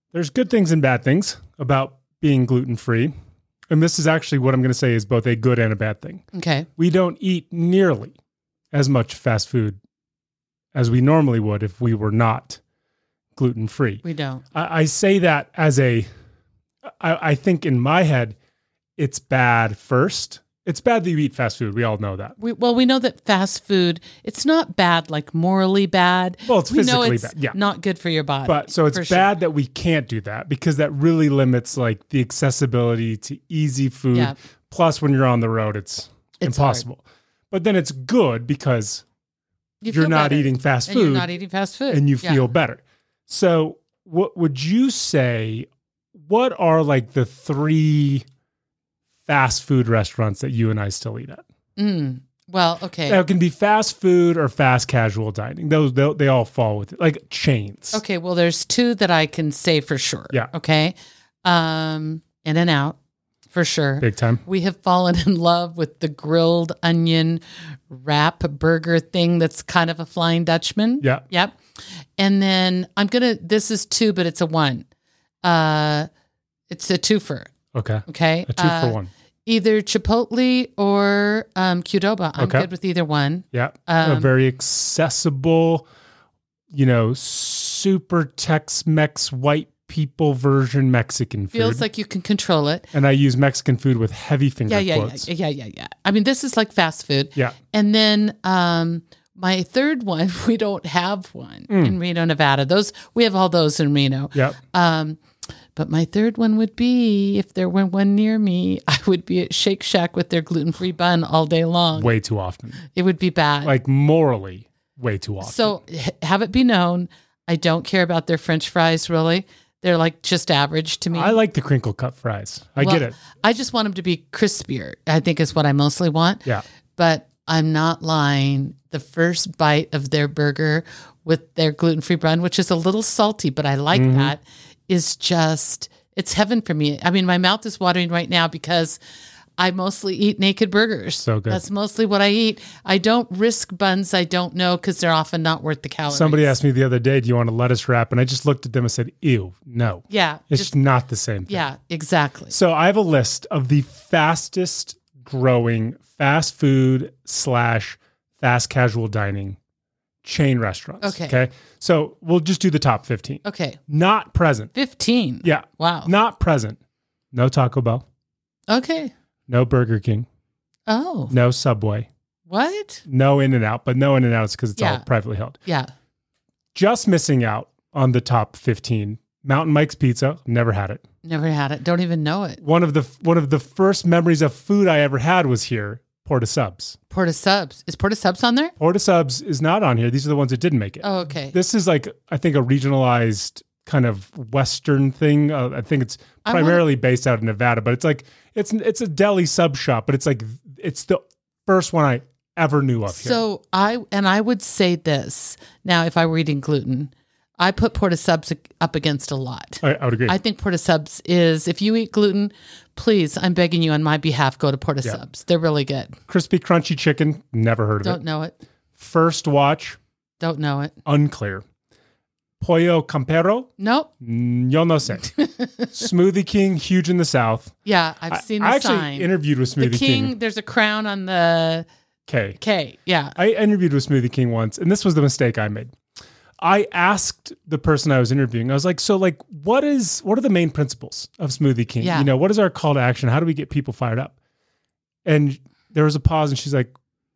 There's good things and bad things about being gluten-free. And this is actually what I'm going to say is both a good and a bad thing. Okay. We don't eat nearly as much fast food as we normally would if we were not gluten-free. We don't. I say that as I think in my head, it's bad first. It's bad that you eat fast food. We all know that. We know that fast food, it's not bad, like morally bad. Well, it's physically it's bad. Yeah. not good for your body. But so it's bad that we can't do that because that really limits like the accessibility to easy food. Yeah. Plus, when you're on the road, it's impossible. Hard. But then it's good because you're not eating fast food. And you're not eating fast food. And you feel better. So what would you say, what are like the 3 fast food restaurants that you and I still eat at? Well, okay. Now, it can be fast food or fast casual dining. Those they all fall with it, like chains. Okay, well, there's 2 that I can say for sure. Yeah. Okay. In-N-Out, for sure. Big time. We have fallen in love with the grilled onion wrap burger thing that's kind of a Flying Dutchman. Yeah. Yep. And then this is 2, but it's a 1. It's a twofer. Okay. Okay. A 2 for 1. Either Chipotle or Qdoba. I'm good with either one. Yeah. A very accessible, super Tex-Mex white people version Mexican food. Feels like you can control it. And I use Mexican food with heavy finger quotes. Yeah. I mean, this is like fast food. Yeah. And then my third one, we don't have one in Reno, Nevada. We have all those in Reno. Yeah. But my third one would be, if there were one near me, I would be at Shake Shack with their gluten-free bun all day long. Way too often. It would be bad. Like morally, way too often. So have it be known, I don't care about their French fries, really. They're like just average to me. I like the crinkle cut fries. I get it. I just want them to be crispier, I think is what I mostly want. Yeah. But I'm not lying. The first bite of their burger with their gluten-free bun, which is a little salty, but I like that, is just, it's heaven for me. I mean, my mouth is watering right now because I mostly eat naked burgers. So good. That's mostly what I eat. I don't risk buns I don't know because they're often not worth the calories. Somebody asked me the other day, do you want a lettuce wrap? And I just looked at them and said, ew, no. Yeah. It's not the same thing. Yeah, exactly. So I have a list of the fastest growing fast food / fast casual dining chain restaurants. Okay. So we'll just do the top 15. Okay. Not present. 15. Yeah. Wow. Not present. No Taco Bell. Okay. No Burger King. Oh. No Subway. What? No In-N-Out, but no In-N-Out is because it's all privately held. Yeah. Just missing out on the top 15. Mountain Mike's Pizza. Never had it. Never had it. Don't even know it. One of the first memories of food I ever had was here. Porta Subs. Porta Subs. Is Porta Subs on there? Porta Subs is not on here. These are the ones that didn't make it. Oh, okay. This is like, I think, a regionalized kind of Western thing. I think it's primarily based out of Nevada, but it's like, it's a deli sub shop, but it's like, it's the first one I ever knew of here. So I would say this. Now, if I were eating gluten, I put Porta Subs up against a lot. I would agree. I think Porta Subs is, if you eat gluten, please, I'm begging you on my behalf, go to Porta Subs. They're really good. Crispy Crunchy Chicken, never heard of it. Don't know it. First Watch. Don't know it. Unclear. Pollo Campero. Nope. Yo no sé. Smoothie King, huge in the South. Yeah, I've seen the sign. I actually interviewed with Smoothie the King. There's a crown on the K. Yeah. I interviewed with Smoothie King once, and this was the mistake I made. I asked the person I was interviewing, I was like, so like, what are the main principles of Smoothie King? Yeah. What is our call to action? How do we get people fired up? And there was a pause and she's like,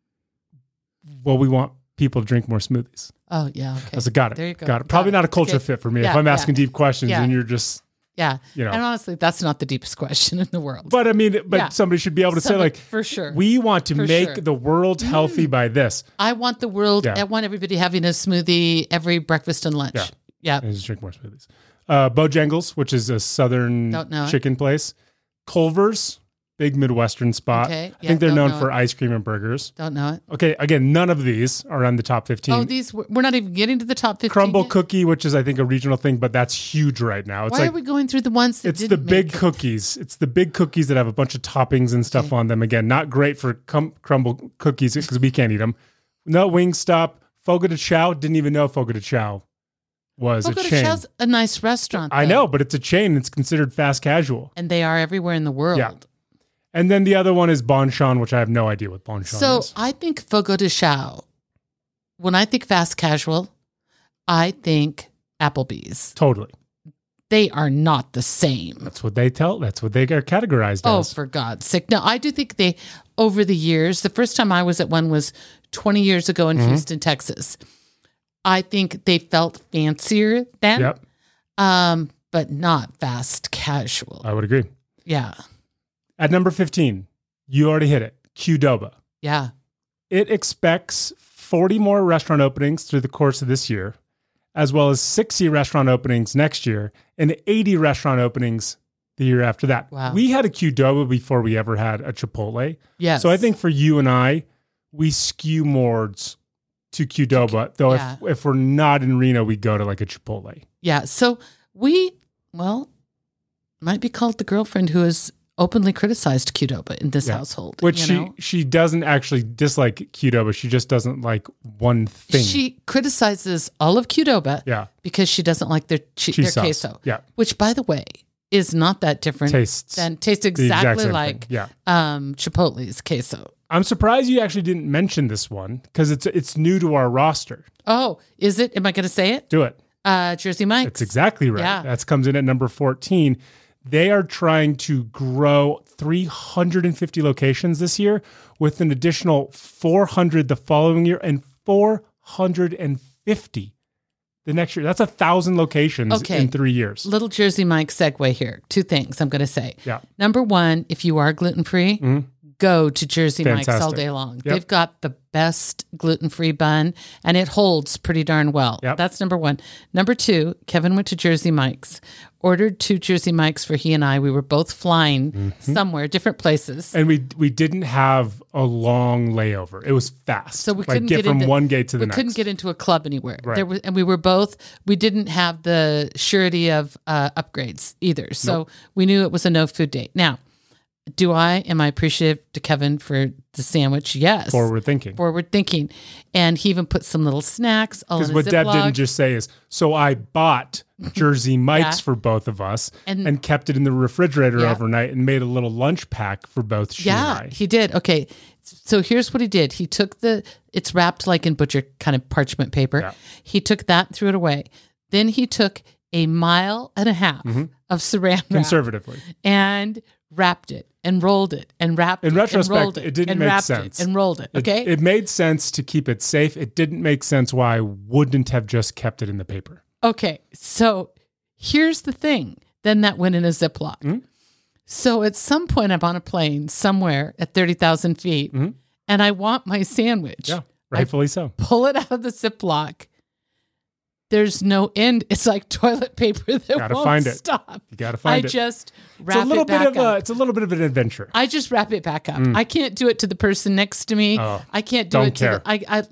well, we want people to drink more smoothies. Oh yeah. Okay. I was like, got it. There you go. Got it. Probably not a culture fit for me if I'm asking deep questions and you're just, and honestly, that's not the deepest question in the world. But I mean, somebody should be able to say like, for sure, we want to make the world healthy by this. I want the world, I want everybody having a smoothie every breakfast and lunch. Yeah. And just drink more smoothies. Bojangles, which is a southern chicken place. Culver's, big Midwestern spot. Okay. I think they're known for ice cream and burgers. Don't know it. Okay, again, none of these are on the top 15. Oh, we're not even getting to the top 15. Crumble yet? Cookie, which is I think a regional thing, but that's huge right now. It's Why are we going through the ones that it's the big cookies. It's the big cookies that have a bunch of toppings and stuff on them. Again, not great for crumble cookies because we can't eat them. No Wingstop. Fogo de Chao, didn't even know Fogo de Chao was Fogo a de chain. Chao's a nice restaurant. I though. know, but it's a chain. It's considered fast casual. And they are everywhere in the world. Yeah. And then the other one is Bonchon, which I have no idea what Bonchon So is. I think Fogo de Chao, when I think fast casual, I think Applebee's. Totally. They are not the same. That's what they tell. That's what they are categorized Oh, as. for God's sake. No, I do think they, over the years, the first time I was at one was 20 years ago in Houston, Texas. I think they felt fancier then, Yep. but not fast casual. I would agree. Yeah. At number 15, you already hit it. Qdoba. Yeah. It expects 40 more restaurant openings through the course of this year, as well as 60 restaurant openings next year and 80 restaurant openings the year after that. Wow. We had a Qdoba before we ever had a Chipotle. Yes. So I think for you and I, we skew more to Qdoba, though Yeah. if we're not in Reno, we go to like a Chipotle. Yeah. So might be called the girlfriend who has openly criticized Qdoba in this household. Which you know? she doesn't actually dislike Qdoba. She just doesn't like one thing. She criticizes all of Qdoba Yeah. because she doesn't like their Cheese sauce. queso. Yeah. Which, by the way, is not that different. Tastes Tastes the exact exactly same like thing. Yeah. Chipotle's queso. I'm surprised you actually didn't mention this one because it's new to our roster. Oh, is it? Am I going to say it? Do it. Jersey Mike's. That's exactly right. Yeah. That comes in at number 14. They are trying to grow 350 locations this year with an additional 400 the following year and 450 the next year. That's 1,000 locations in 3 years. Little Jersey Mike segue here. Two things I'm going to say. Yeah. Number one, if you are gluten-free, go to Jersey Mike's all Fantastic. day long. Yep. They've got the best gluten-free bun, and it holds pretty darn well. Yep. That's number one. Number two, Kevin went to Jersey Mike's, ordered 2 Jersey Mike's for he and I. We were both flying somewhere, different places. And we didn't have a long layover. It was fast. So we like couldn't get get from into, one gate to the we next. couldn't get into a club anywhere. Right. And we didn't have the surety of upgrades either. So we knew it was a no food date. Now, am I appreciative to Kevin for the sandwich? Yes. Forward thinking. And he even put some little snacks all in Because a what Deb Ziploc. didn't just say is, so I bought Jersey Mike's for both of us and kept it in the refrigerator overnight and made a little lunch pack for both she and I. He did. Okay. So here's what he did. He took it's wrapped like in butcher kind of parchment paper. Yeah. He took that and threw it away. Then he took 1.5 miles of saran wrap Conservatively. and wrapped it and rolled it and wrapped In it retrospect, and rolled it didn't and make wrapped sense. it and rolled it. Okay. It made sense to keep it safe. It didn't make sense why I wouldn't have just kept it in the paper. Okay. So here's the thing. Then that went in a Ziploc. So at some point I'm on a plane somewhere at 30,000 feet and I want my sandwich. Yeah, rightfully so. Pull it out of the Ziploc. There's no end. It's like toilet paper that Gotta won't find it. stop. You got to find it. I just It's wrap a little it back up. It's a little bit of an adventure. I just wrap it back up. I can't do it to the person next to me. Oh, I can't do don't it to care.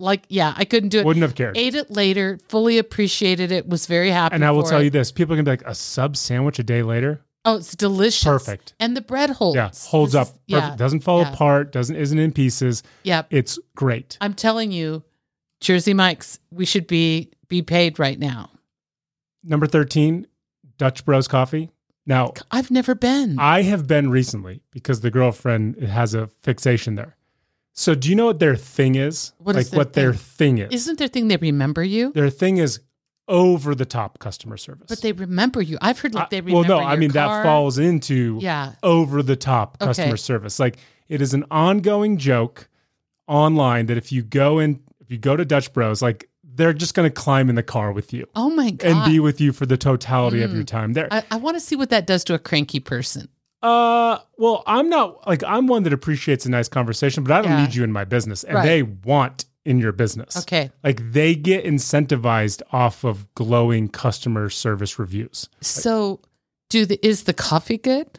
I couldn't do it. Wouldn't have cared. Ate it later, fully appreciated it, was very happy. And I will for tell it. you this: people can be like, a sub sandwich a day later. Oh, it's delicious. Perfect. And the bread holds. Yeah, holds up. Perfect. Yeah. Doesn't fall Yeah. apart. Isn't in pieces. Yep. It's great. I'm telling you, Jersey Mike's, we should be paid right now. Number 13, Dutch Bros Coffee. Now, I've never been. I have been recently because the girlfriend has a fixation there. So do you know what their thing is? What is like their their thing is? Isn't their thing they remember you? Their thing is over the top customer service. But they remember you. I've heard like they remember well, no, I your mean car. that falls into Yeah. over the top customer Okay. service. Like it is an ongoing joke online that if you go to Dutch Bros, like they're just going to climb in the car with you Oh my God. and be with you for the totality of your time there. I want to see what that does to a cranky person. Well, I'm one that appreciates a nice conversation, but I don't Yeah. need you in my business, and Right. they want in your business. Okay. Like they get incentivized off of glowing customer service reviews. So is the coffee good?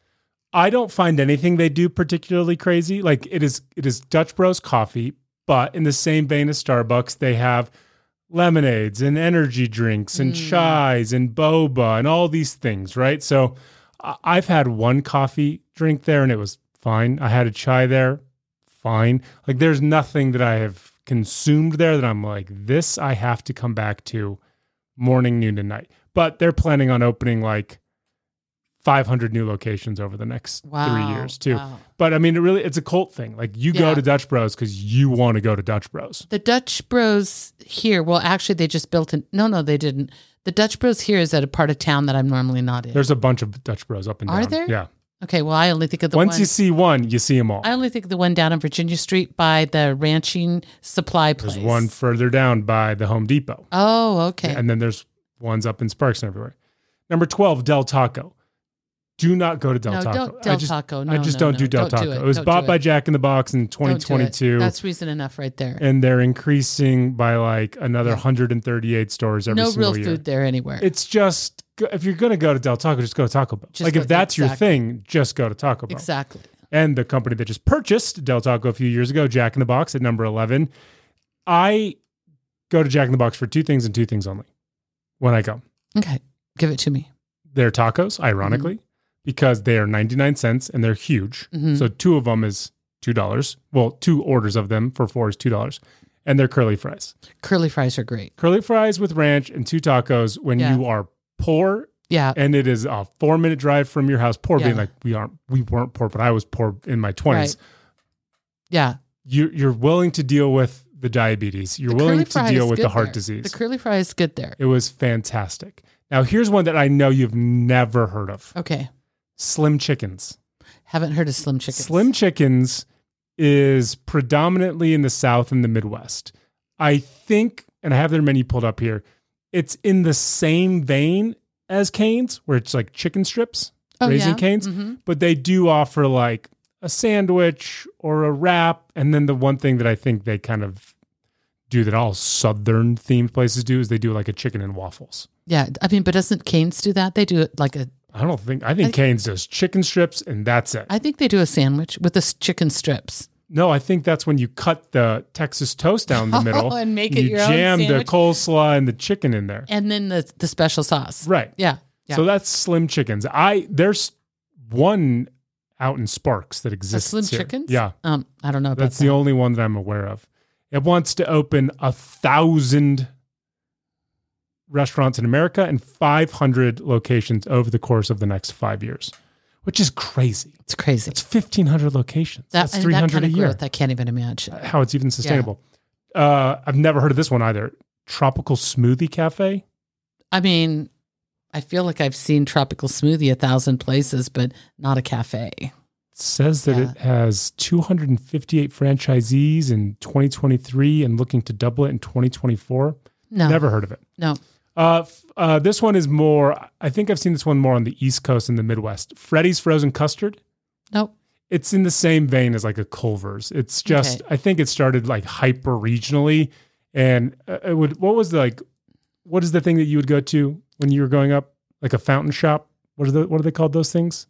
I don't find anything they do particularly crazy. Like it is Dutch Bros coffee, but in the same vein as Starbucks, they have lemonades and energy drinks and chais and boba and all these things, right? So I've had one coffee drink there and it was fine. I had a chai there, fine. Like there's nothing that I have consumed there that I'm like, this I have to come back to morning, noon, and night. But they're planning on opening like 500 new locations over the next 3 years too. Wow. But I mean, it's a cult thing. Like you go to Dutch Bros because you want to go to Dutch Bros. The Dutch Bros here, well, actually, they just built no, they didn't. The Dutch Bros here is at a part of town that I'm normally not in. There's a bunch of Dutch Bros up and down. Are there? Yeah. Okay, well, I only think of the Once one. you see one, you see them all. I only think of the one down on Virginia Street by the ranching supply place. There's one further down by the Home Depot. Oh, okay. And then there's ones up in Sparks and everywhere. Number 12, Del Taco. Do not go to Del Taco. Don't Del Taco. I just don't do Del Taco. It was bought by Jack in the Box in 2022. That's reason enough right there. And they're increasing by like another 138 stores every single year. No real food there anywhere. It's just, if you're going to go to Del Taco, just go to Taco Bell. If that's your thing, just go to Taco Bell. Exactly. And the company that just purchased Del Taco a few years ago, Jack in the Box at number 11. I go to Jack in the Box for two things and two things only when I go. Okay. Give it to me. They're tacos, ironically, because they are 99 cents and they're huge. So two of them is $2. Well, two orders of them for $4 is $2. And they're curly fries. Curly fries are great. Curly fries with ranch and two tacos when you are poor. Yeah. And it is a 4-minute drive from your house. Poor being like, we weren't poor, but I was poor in my 20s. Right. Yeah. You're willing to deal with the diabetes. You're willing to deal with the heart disease. The curly fry is good there. It was fantastic. Now, here's one that I know you've never heard of. Okay. Slim Chickens. Haven't heard of Slim Chickens. Slim Chickens is predominantly in the South and the Midwest. I think, and I have their menu pulled up here, it's in the same vein as Cane's, where it's like chicken strips, Raising Cane's, but they do offer like a sandwich or a wrap. And then the one thing that I think they kind of do that all Southern themed places do is they do like a chicken and waffles. Yeah. I mean, but doesn't Cane's do that? They do it like a... I think Cane's does chicken strips and that's it. I think they do a sandwich with the chicken strips. No, I think that's when you cut the Texas toast down the middle and make it your own jam the sandwich. coleslaw and the chicken in there. And then the special sauce. Right. Yeah. So that's Slim Chickens. There's one out in Sparks that exists. Slim here. Chickens? Yeah. I don't know about That's that. the only one that I'm aware of. It wants to open 1,000 restaurants in America and 500 locations over the course of the next 5 years, which is crazy. It's crazy. It's 1,500 locations. That's 300 that kind a of year. growth, I can't even imagine. How it's even sustainable. I've never heard of this one either. Tropical Smoothie Cafe. I mean, I feel like I've seen Tropical Smoothie 1,000 places, but not a cafe. It says that it has 258 franchisees in 2023 and looking to double it in 2024. No. Never heard of it. No. This one is more, I think I've seen this one more on the East Coast and the Midwest. Freddy's Frozen Custard. Nope. It's in the same vein as like a Culver's. It's just, I think it started like hyper regionally. And what is the thing that you would go to when you were growing up? Like a fountain shop? What are they called, those things?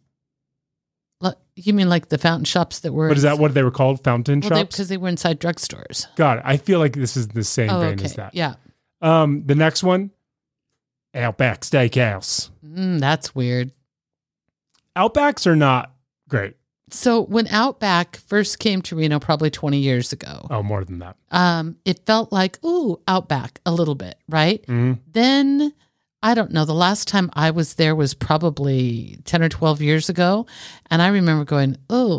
You mean like the fountain shops that were... What they were called? Fountain shops? Because they were inside drugstores. Got it. I feel like this is the same vein as that. Yeah. The next one, Outback Steakhouse. That's weird. Outbacks are not great. So when Outback first came to Reno, probably 20 years ago. Oh, more than that. It felt like, Outback a little bit, right? Mm-hmm. Then, I don't know, the last time I was there was probably 10 or 12 years ago. And I remember going,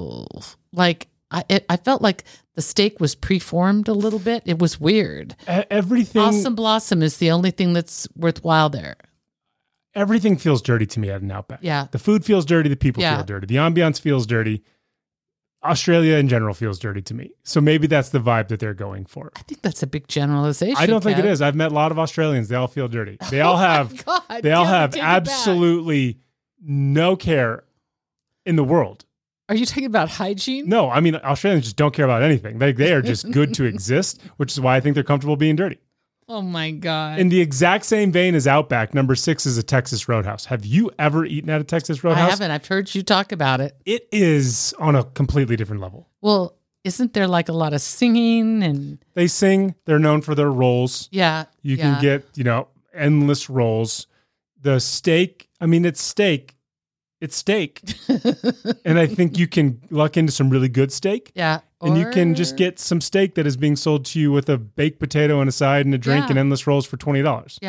I felt like the steak was preformed a little bit. It was weird. Everything. Awesome Blossom is the only thing that's worthwhile there. Everything feels dirty to me at an Outback. Yeah. The food feels dirty. The people feel dirty. The ambiance feels dirty. Australia in general feels dirty to me. So maybe that's the vibe that they're going for. I think that's a big generalization. I don't think Kev. it is. I've met a lot of Australians. They all feel dirty. They all have. God, they all have take it back. absolutely no care in the world. Are you talking about hygiene? No, I mean Australians just don't care about anything. They are just good to exist, which is why I think they're comfortable being dirty. Oh my God. In the exact same vein as Outback, number 6 is a Texas Roadhouse. Have you ever eaten at a Texas Roadhouse? I haven't. I've heard you talk about it. It is on a completely different level. Well, isn't there like a lot of singing and... They sing. They're known for their rolls. Yeah. You can get, endless rolls. The steak, it's steak. It's steak. And I think you can luck into some really good steak. Yeah. And you can just get some steak that is being sold to you with a baked potato and a side and a drink and endless rolls for $20. Yeah.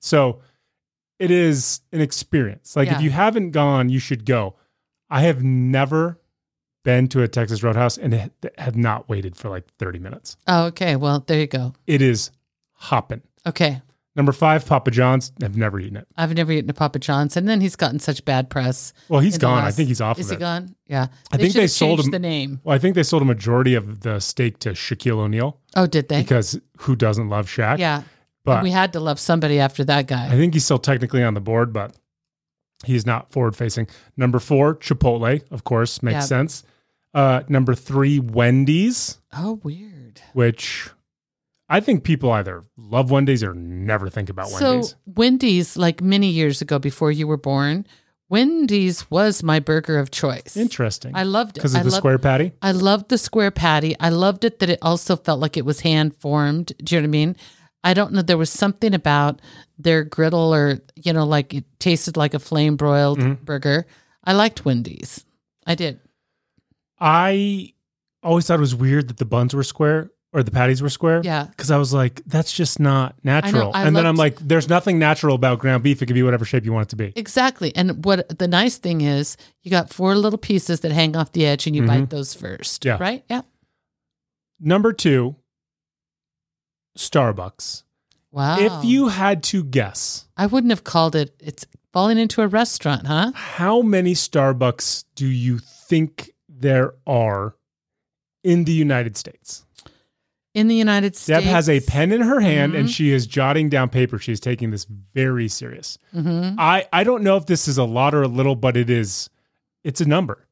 So it is an experience. Like if you haven't gone, you should go. I have never been to a Texas Roadhouse and have not waited for like 30 minutes. Oh, okay. Well, there you go. It is hopping. Okay. Number 5, Papa John's. I've never eaten it. I've never eaten a Papa John's, and then he's gotten such bad press. Well, he's gone. I think he's off of it. Is he gone? Yeah. I think they sold him the name. Well, I think they sold a majority of the steak to Shaquille O'Neal. Oh, did they? Because who doesn't love Shaq? Yeah. But and we had to love somebody after that guy. I think he's still technically on the board, but he's not forward facing. Number 4, Chipotle, of course, makes sense. Number 3, Wendy's. Oh, weird. Which I think people either love Wendy's or never think about Wendy's. So Wendy's, like many years ago before you were born, Wendy's was my burger of choice. Interesting. I loved it. Because of the square patty? I loved the square patty. I loved it that it also felt like it was hand formed. Do you know what I mean? I don't know. There was something about their griddle or, like it tasted like a flame broiled burger. I liked Wendy's. I did. I always thought it was weird that the buns were square or the patties were square. Yeah. Because I was like, that's just not natural. And then I'm like, there's nothing natural about ground beef. It can be whatever shape you want it to be. Exactly. And what the nice thing is, you got 4 little pieces that hang off the edge and you bite those first. Yeah. Right? Yeah. Number 2, Starbucks. Wow. If you had to guess. I wouldn't have called it, it's falling into a restaurant, huh? How many Starbucks do you think there are in the United States? In the United States. Deb has a pen in her hand and she is jotting down paper. She's taking this very serious. I don't know if this is a lot or a little, but it's a number.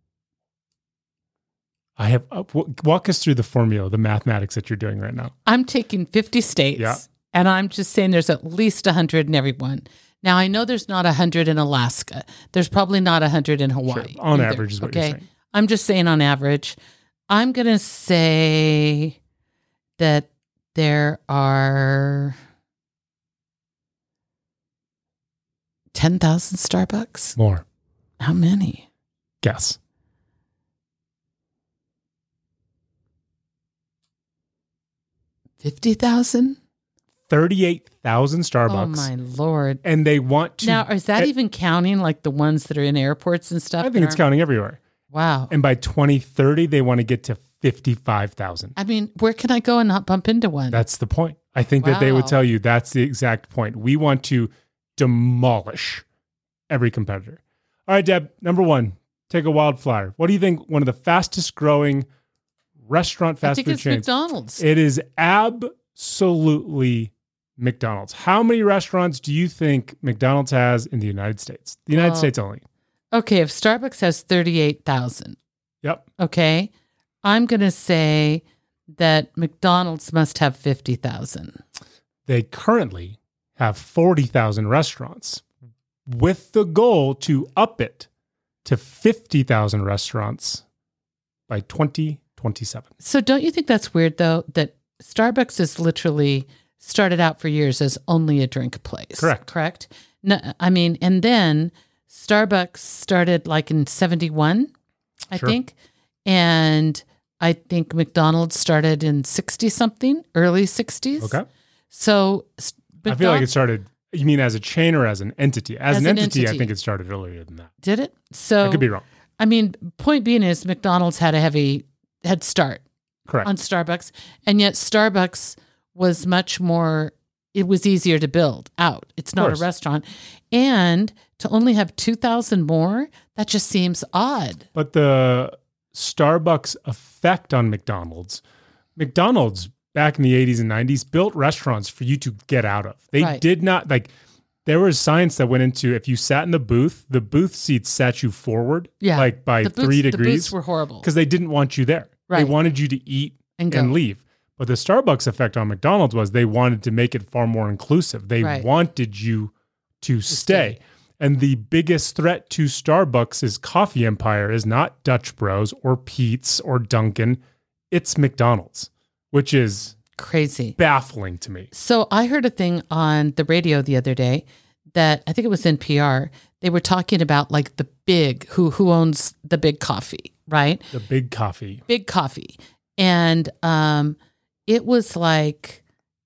I have walk us through the formula, the mathematics that you're doing right now. I'm taking 50 states and I'm just saying there's at least 100 in every one. Now, I know there's not 100 in Alaska. There's probably not 100 in Hawaii. Sure. On average is what you're saying. I'm just saying on average. I'm going to say that there are 10,000 Starbucks. More. How many? Guess. 50,000? 38,000 Starbucks. Oh my Lord. And they want to... Now, is that even counting like the ones that are in airports and stuff? I think it's counting everywhere. Wow. And by 2030, they want to get to 55,000. I mean, where can I go and not bump into one? That's the point. I think that they would tell you that's the exact point. We want to demolish every competitor. All right, Deb, number 1, take a wild flyer. What do you think one of the fastest growing restaurant fast food chains? I think it's McDonald's. It is absolutely McDonald's. How many restaurants do you think McDonald's has in the United States? The United States only. Okay, if Starbucks has 38,000. Yep. Okay. I'm going to say that McDonald's must have 50,000. They currently have 40,000 restaurants with the goal to up it to 50,000 restaurants by 2027. So don't you think that's weird, though, that Starbucks is literally started out for years as only a drink place? Correct? No, I mean, and then Starbucks started like in 71, I think. And I think McDonald's started in 60-something, early 60s. Okay. So I feel like it started, you mean as a chain or as an entity? As an entity, I think it started earlier than that. Did it? So I could be wrong. I mean, point being is McDonald's had a heavy head start on Starbucks. And yet Starbucks was much more, it was easier to build out. It's not a restaurant. And to only have 2,000 more, that just seems odd. But the Starbucks effect on McDonald's back in the 80s and 90s built restaurants for you to get out of. They did not, like, there was science that went into if you sat in the booth seats sat you forward like by 3 degrees. The booths were horrible. Because they didn't want you there. They wanted you to eat and leave. But the Starbucks effect on McDonald's was they wanted to make it far more inclusive. They wanted you to stay. And the biggest threat to Starbucks' coffee empire is not Dutch Bros or Pete's or Dunkin'. It's McDonald's, which is crazy, baffling to me. So I heard a thing on the radio the other day that I think it was NPR. They were talking about like the big, who owns the big coffee, right? The big coffee. Big coffee. And it was like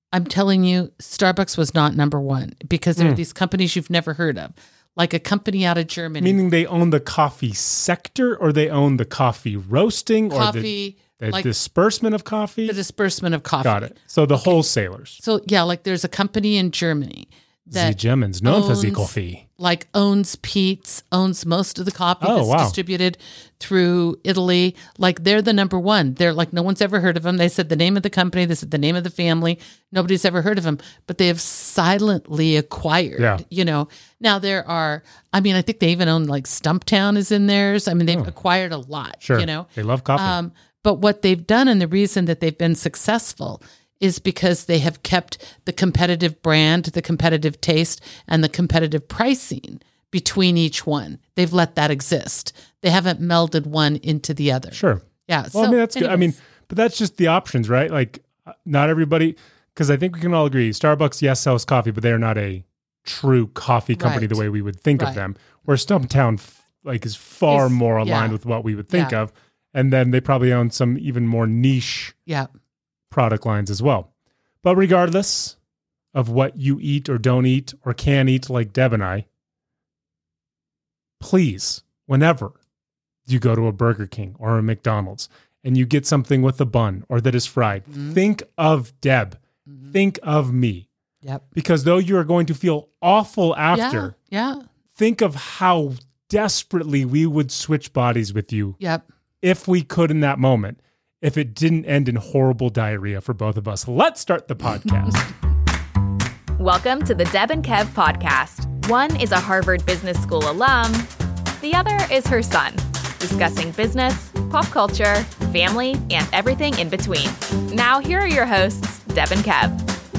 I'm telling you, Starbucks was not number one because there are these companies you've never heard of, like a company out of Germany. Meaning they own the coffee sector, or they own the coffee roasting, coffee, or the like disbursement of coffee? the disbursement of coffee. Got it. So the wholesalers. So yeah, like there's a company in Germany The that Germans known for the owns- coffee. like owns Peet's, owns most of the coffee Oh, that's wow. distributed through Italy. Like they're the number one. They're like, no one's ever heard of them. They said the name of the company. They said the name of the family. Nobody's ever heard of them, but they have silently acquired, Yeah. Now there are, I think they even own like Stumptown is in theirs. I mean, they've acquired a lot, Sure. They love coffee. But what they've done and the reason that they've been successful is because they have kept the competitive brand, the competitive taste, and the competitive pricing between each one. They've let that exist. They haven't melded one into the other. Sure. Yeah. Well, that's good. But that's just the options, right? Like, not everybody, because I think we can all agree, Starbucks, yes, sells coffee, but they are not a true coffee company the way we would think of them. Where Stumptown, is far more aligned with what we would think of. And then they probably own some even more niche product lines as well. But regardless of what you eat or don't eat or can eat, like Deb and I, please, whenever you go to a Burger King or a McDonald's and you get something with a bun or that is fried, think of Deb. Think of me. Yep. Because though you are going to feel awful after, think of how desperately we would switch bodies with you if we could in that moment, if it didn't end in horrible diarrhea for both of us. Let's start the podcast. Welcome to the Deb and Kev podcast. One is a Harvard Business School alum. The other is her son, discussing business, pop culture, family, and everything in between. Now, here are your hosts, Deb and Kev.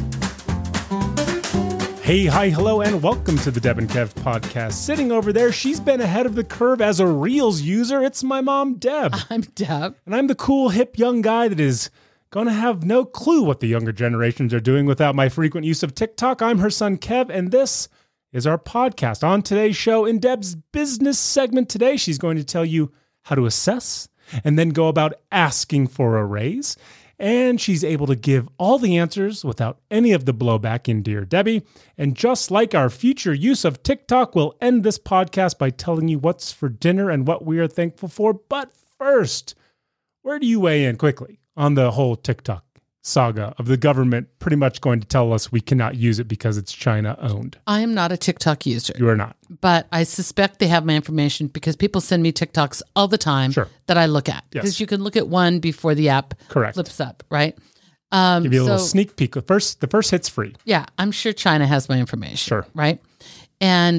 Hey, hi, hello, and welcome to the Deb and Kev podcast. Sitting over there, she's been ahead of the curve as a Reels user. It's my mom, Deb. I'm Deb. And I'm the cool, hip, young guy that is going to have no clue what the younger generations are doing without my frequent use of TikTok. I'm her son, Kev, and this is our podcast. On today's show, in Deb's business segment today, she's going to tell you how to assess and then go about asking for a raise. And she's able to give all the answers without any of the blowback in Dear Debbie. And just like our future use of TikTok, we'll end this podcast by telling you what's for dinner and what we are thankful for. But first, where do you weigh in quickly on the whole TikTok saga of the government pretty much going to tell us we cannot use it because it's China owned? I am not a TikTok user. You are not. But I suspect they have my information because people send me TikToks all the time that I look at. Because you can look at one before the app flips up, right? Give you a little sneak peek. The first hit's free. Yeah, I'm sure China has my information. Sure. Right? And,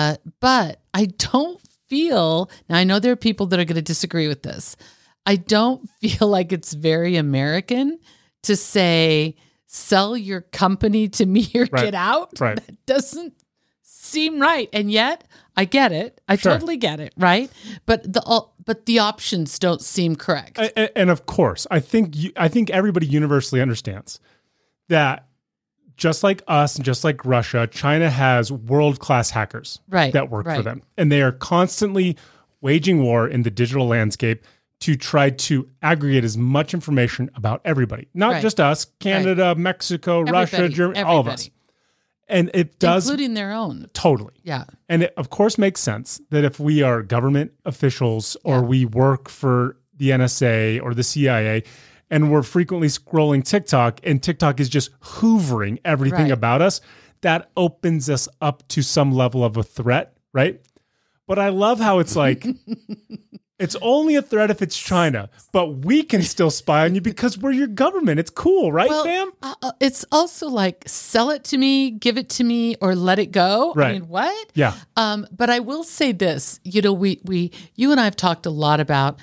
but I don't feel, now I know there are people that are going to disagree with this. I don't feel like it's very American to say, sell your company to me or get out. Right. That doesn't seem right. And yet I get it. I totally get it. Right. But the options don't seem correct. And of course, I think everybody universally understands that just like us and just like Russia, China has world-class hackers that work for them. And they are constantly waging war in the digital landscape to try to aggregate as much information about everybody. Not just us, Canada, Mexico, Russia, Germany, all of us. And it does... Including their own. Totally. Yeah. And it, of course, makes sense that if we are government officials or we work for the NSA or the CIA and we're frequently scrolling TikTok and TikTok is just hoovering everything about us, that opens us up to some level of a threat, right? But I love how it's like... It's only a threat if it's China, but we can still spy on you because we're your government. It's cool, right, fam? It's also like, sell it to me, give it to me, or let it go. Right. I mean, what? Yeah. But I will say this, you and I have talked a lot about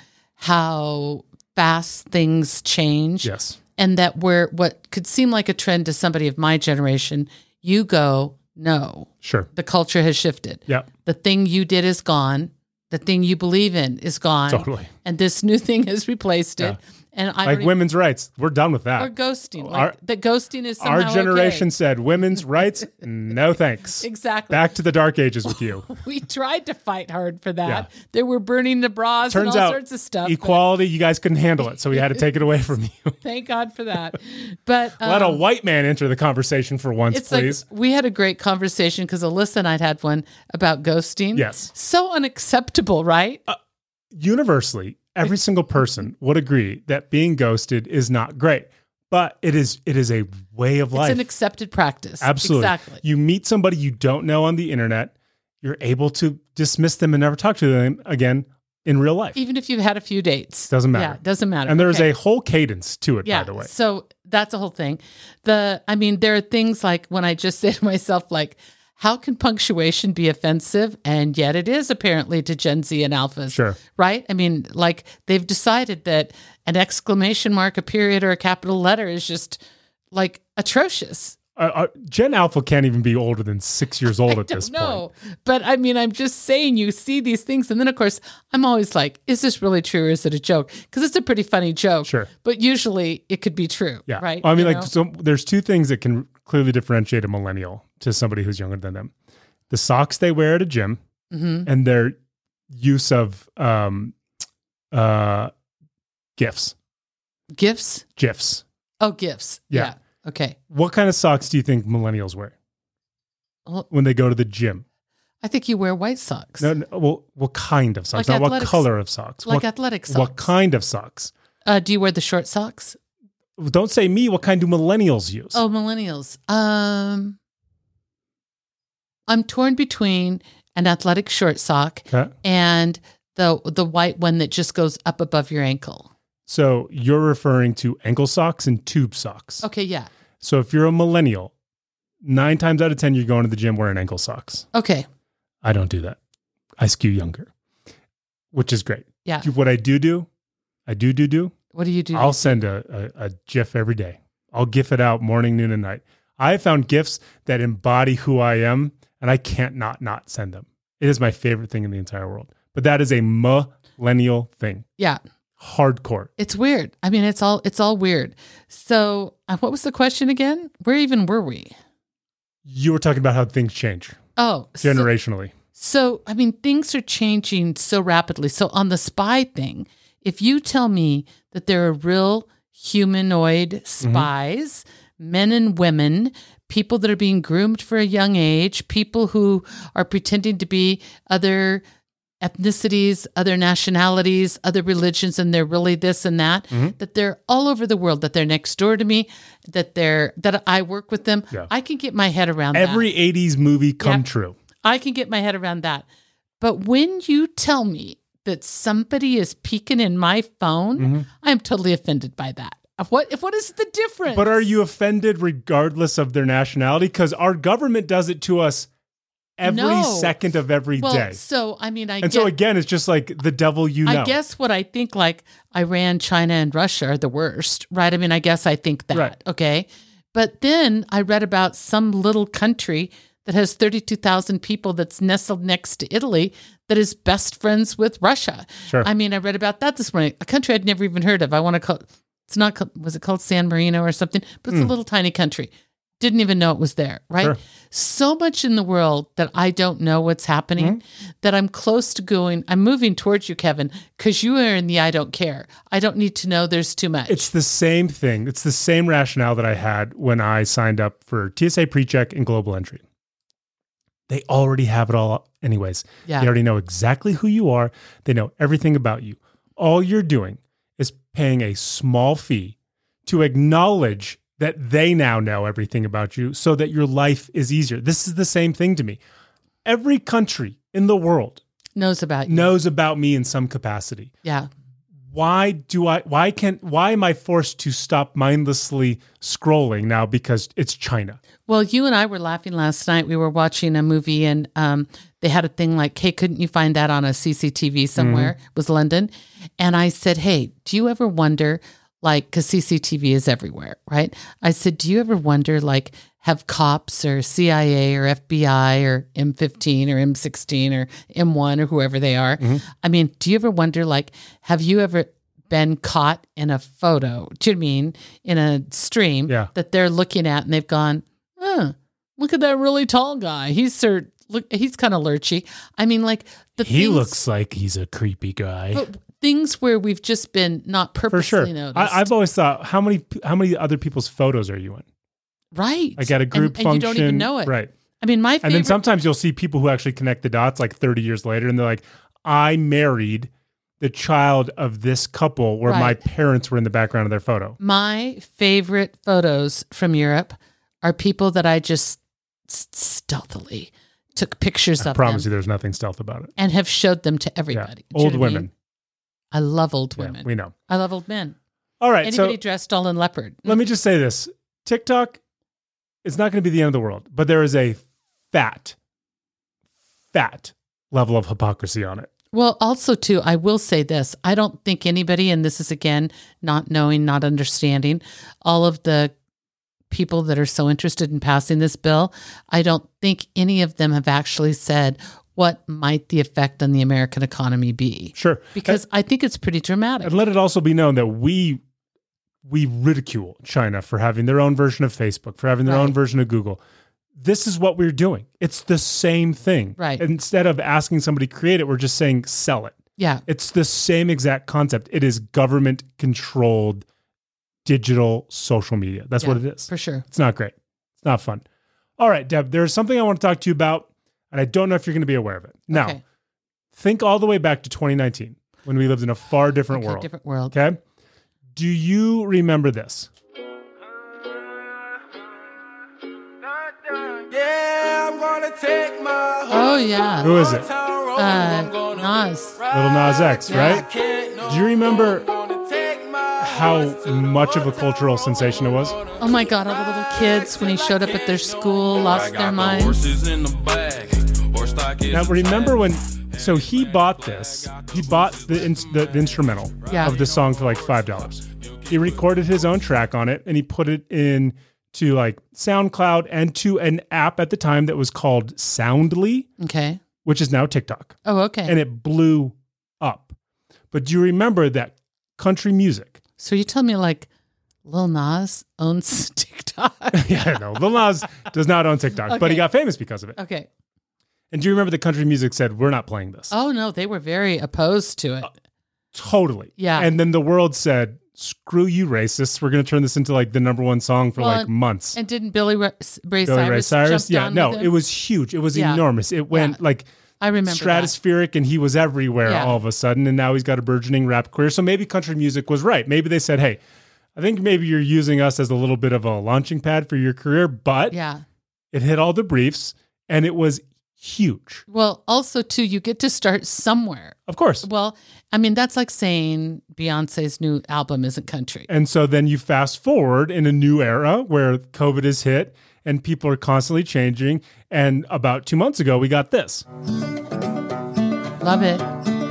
how fast things change. Yes. And that what could seem like a trend to somebody of my generation, you go, no. Sure. The culture has shifted. Yeah. The thing you did is gone. The thing you believe in is gone. Totally. and this new thing has replaced it. And I like women's rights. We're done with that. or ghosting. Like the ghosting is somehow our generation okay. said women's rights, no thanks. Exactly. Back to the dark ages with you. We tried to fight hard for that. Yeah. They were burning the bras Turns and all out sorts of stuff. equality, you guys couldn't handle it, so we had to take it away from you. Thank God for that. But Let a white man enter the conversation for once, it's please. like we had a great conversation because Alyssa and I'd had one about ghosting. Yes. So unacceptable, right? Universally, every single person would agree that being ghosted is not great, but it is a way of life. It's an accepted practice. Absolutely. Exactly. You meet somebody you don't know on the internet, you're able to dismiss them and never talk to them again in real life. Even if you've had a few dates. Doesn't matter. Yeah, it doesn't matter. And there's Okay. a whole cadence to it, Yeah, by the way. so that's a whole thing. There are things like when I just say to myself, like, how can punctuation be offensive? And yet it is apparently to Gen Z and alphas. Sure. Right? I mean, like they've decided that an exclamation mark, a period, or a capital letter is just like atrocious. Gen Alpha can't even be older than 6 years old at this No, point. but I mean, I'm just saying you see these things. And then, of course, I'm always like, is this really true or is it a joke? Because it's a pretty funny joke. Sure. But usually it could be true. Yeah. Right? I mean, You like, know? so there's two things that can clearly differentiate a millennial to somebody who's younger than them: the socks they wear at a gym Mm-hmm. and their use of GIFs. Gifts? GIFs. Oh, gifts. Yeah. Yeah. Okay. What kind of socks do you think millennials wear Well, when they go to the gym? I think you wear white socks. No, well, what kind of socks? Like Not what athletics- color of socks. Like what, athletic socks. What kind of socks? Do you wear the short socks? Don't say me. What kind do millennials use? Oh, millennials. I'm torn between an athletic short sock Okay. and the white one that just goes up above your ankle. So you're referring to ankle socks and tube socks. Okay, yeah. So if you're a millennial, 9 times out of 10, you're going to the gym wearing ankle socks. Okay. I don't do that. I skew younger, which is great. Yeah. What I do, What do you do? I'll send a GIF every day. I'll GIF it out morning, noon, and night. I have found GIFs that embody who I am, and I can't not send them. It is my favorite thing in the entire world. But that is a millennial thing. Yeah. Hardcore. It's weird. I mean, it's all weird. So what was the question again? Where even were we? You were talking about how things change Oh, generationally. So, I mean, things are changing so rapidly. So on the spy thing, if you tell me that there are real humanoid spies, men and women, people that are being groomed for a young age, people who are pretending to be other ethnicities, other nationalities, other religions, and they're really this and that, that they're all over the world, that they're next door to me, that I work with them. Yeah. I can get my head around Every that. 80s movie come Yep. true. I can get my head around that. But when you tell me that somebody is peeking in my phone, I'm totally offended by that. What is the difference? But are you offended regardless of their nationality? Because our government does it to us every No. second of every well, day. so I mean, So again, it's just like the devil you know. I guess what I think, like Iran, China, and Russia are the worst, right? I mean, I guess I think that, Right. okay? But then I read about some little country that has 32,000 people that's nestled next to Italy that is best friends with Russia. Sure. I mean, I read about that this morning, a country I'd never even heard of. I want to call was it called San Marino or something? But it's a little tiny country. Didn't even know it was there, right? Sure. So much in the world that I don't know what's happening, that I'm close to I'm moving towards you, Kevin, because you are in the I don't care. I don't need to know there's too much. It's the same thing. It's the same rationale that I had when I signed up for TSA PreCheck and Global Entry. They already have it all anyways. Yeah. They already know exactly who you are. They know everything about you. All you're doing is paying a small fee to acknowledge that they now know everything about you so that your life is easier. This is the same thing to me. Every country in the world knows about you. knows about me in some capacity. Yeah. Why am I forced to stop mindlessly scrolling now because it's China? Well, you and I were laughing last night. We were watching a movie and they had a thing like, hey, couldn't you find that on a CCTV somewhere? It was London. And I said, hey, do you ever wonder, like, because CCTV is everywhere, right? I said, do you ever wonder, like, have cops or CIA or FBI or M15 or M16 or M1 or whoever they are? Mm-hmm. I mean, do you ever wonder, like, have you ever been caught in a photo, do you mean, in a stream that they're looking at and they've gone, look at that really tall guy. He's kind of lurchy. I mean, like, he looks like he's a creepy guy. But things where we've just been not purposely noticed. I've always thought, how many other people's photos are you in? Right. Like at a group function. And you don't even know it. Right. I mean, my favorite. And then sometimes you'll see people who actually connect the dots like 30 years later, and they're like, I married the child of this couple where my parents were in the background of their photo. My favorite photos from Europe are people that I just stealthily took pictures of them. I promise you there's nothing stealth about it. And have showed them to everybody. Yeah. Old women. I love old women. We know. I love old men. All right. Anybody dressed all in leopard. Let me just say this. TikTok is not going to be the end of the world, but there is a fat level of hypocrisy on it. Well, also, too, I will say this. I don't think anybody, and this is, again, not knowing, not understanding, all of the people that are so interested in passing this bill, I don't think any of them have actually said, what might the effect on the American economy be? Sure. Because I think it's pretty dramatic. And let it also be known that we ridicule China for having their own version of Facebook, for having their own version of Google. This is what we're doing. It's the same thing. Right. Instead of asking somebody to create it, we're just saying sell it. Yeah. It's the same exact concept. It is government-controlled digital social media. That's what it is. For sure. It's not great. It's not fun. All right, Deb, there's something I want to talk to you about, and I don't know if you're going to be aware of it. Now, think all the way back to 2019 when we lived in a far different world. Different world. Okay? Do you remember this? Oh, yeah. Who is it? Nas. Little Nas X, right? Do you remember how much of a cultural sensation it was? Oh my God, all the little kids when he showed up at their school lost their minds. Now, remember when... So he bought this. He bought the instrumental of the song for like $5. He recorded his own track on it, and he put it in to like SoundCloud and to an app at the time that was called Soundly, which is now TikTok. Oh, okay. And it blew up. But do you remember that country music? So you tell me like Lil Nas owns TikTok? Yeah, no, Lil Nas does not own TikTok, but he got famous because of it. Okay. And do you remember the country music said, we're not playing this? Oh, no, they were very opposed to it. Totally. Yeah. And then the world said, screw you, racists. We're going to turn this into like the number one song for like months. And didn't Billy Ray Cyrus? Yeah, no, it was huge. It was enormous. It went like I remember stratospheric, and he was everywhere all of a sudden. And now he's got a burgeoning rap career. So maybe country music was right. Maybe they said, hey, I think maybe you're using us as a little bit of a launching pad for your career, but it hit all the briefs, and it was huge. Well, also, too, you get to start somewhere. Of course. Well, I mean, that's like saying Beyonce's new album isn't country. And so then you fast forward in a new era where COVID is hit and people are constantly changing. And about 2 months ago, we got this. Love it.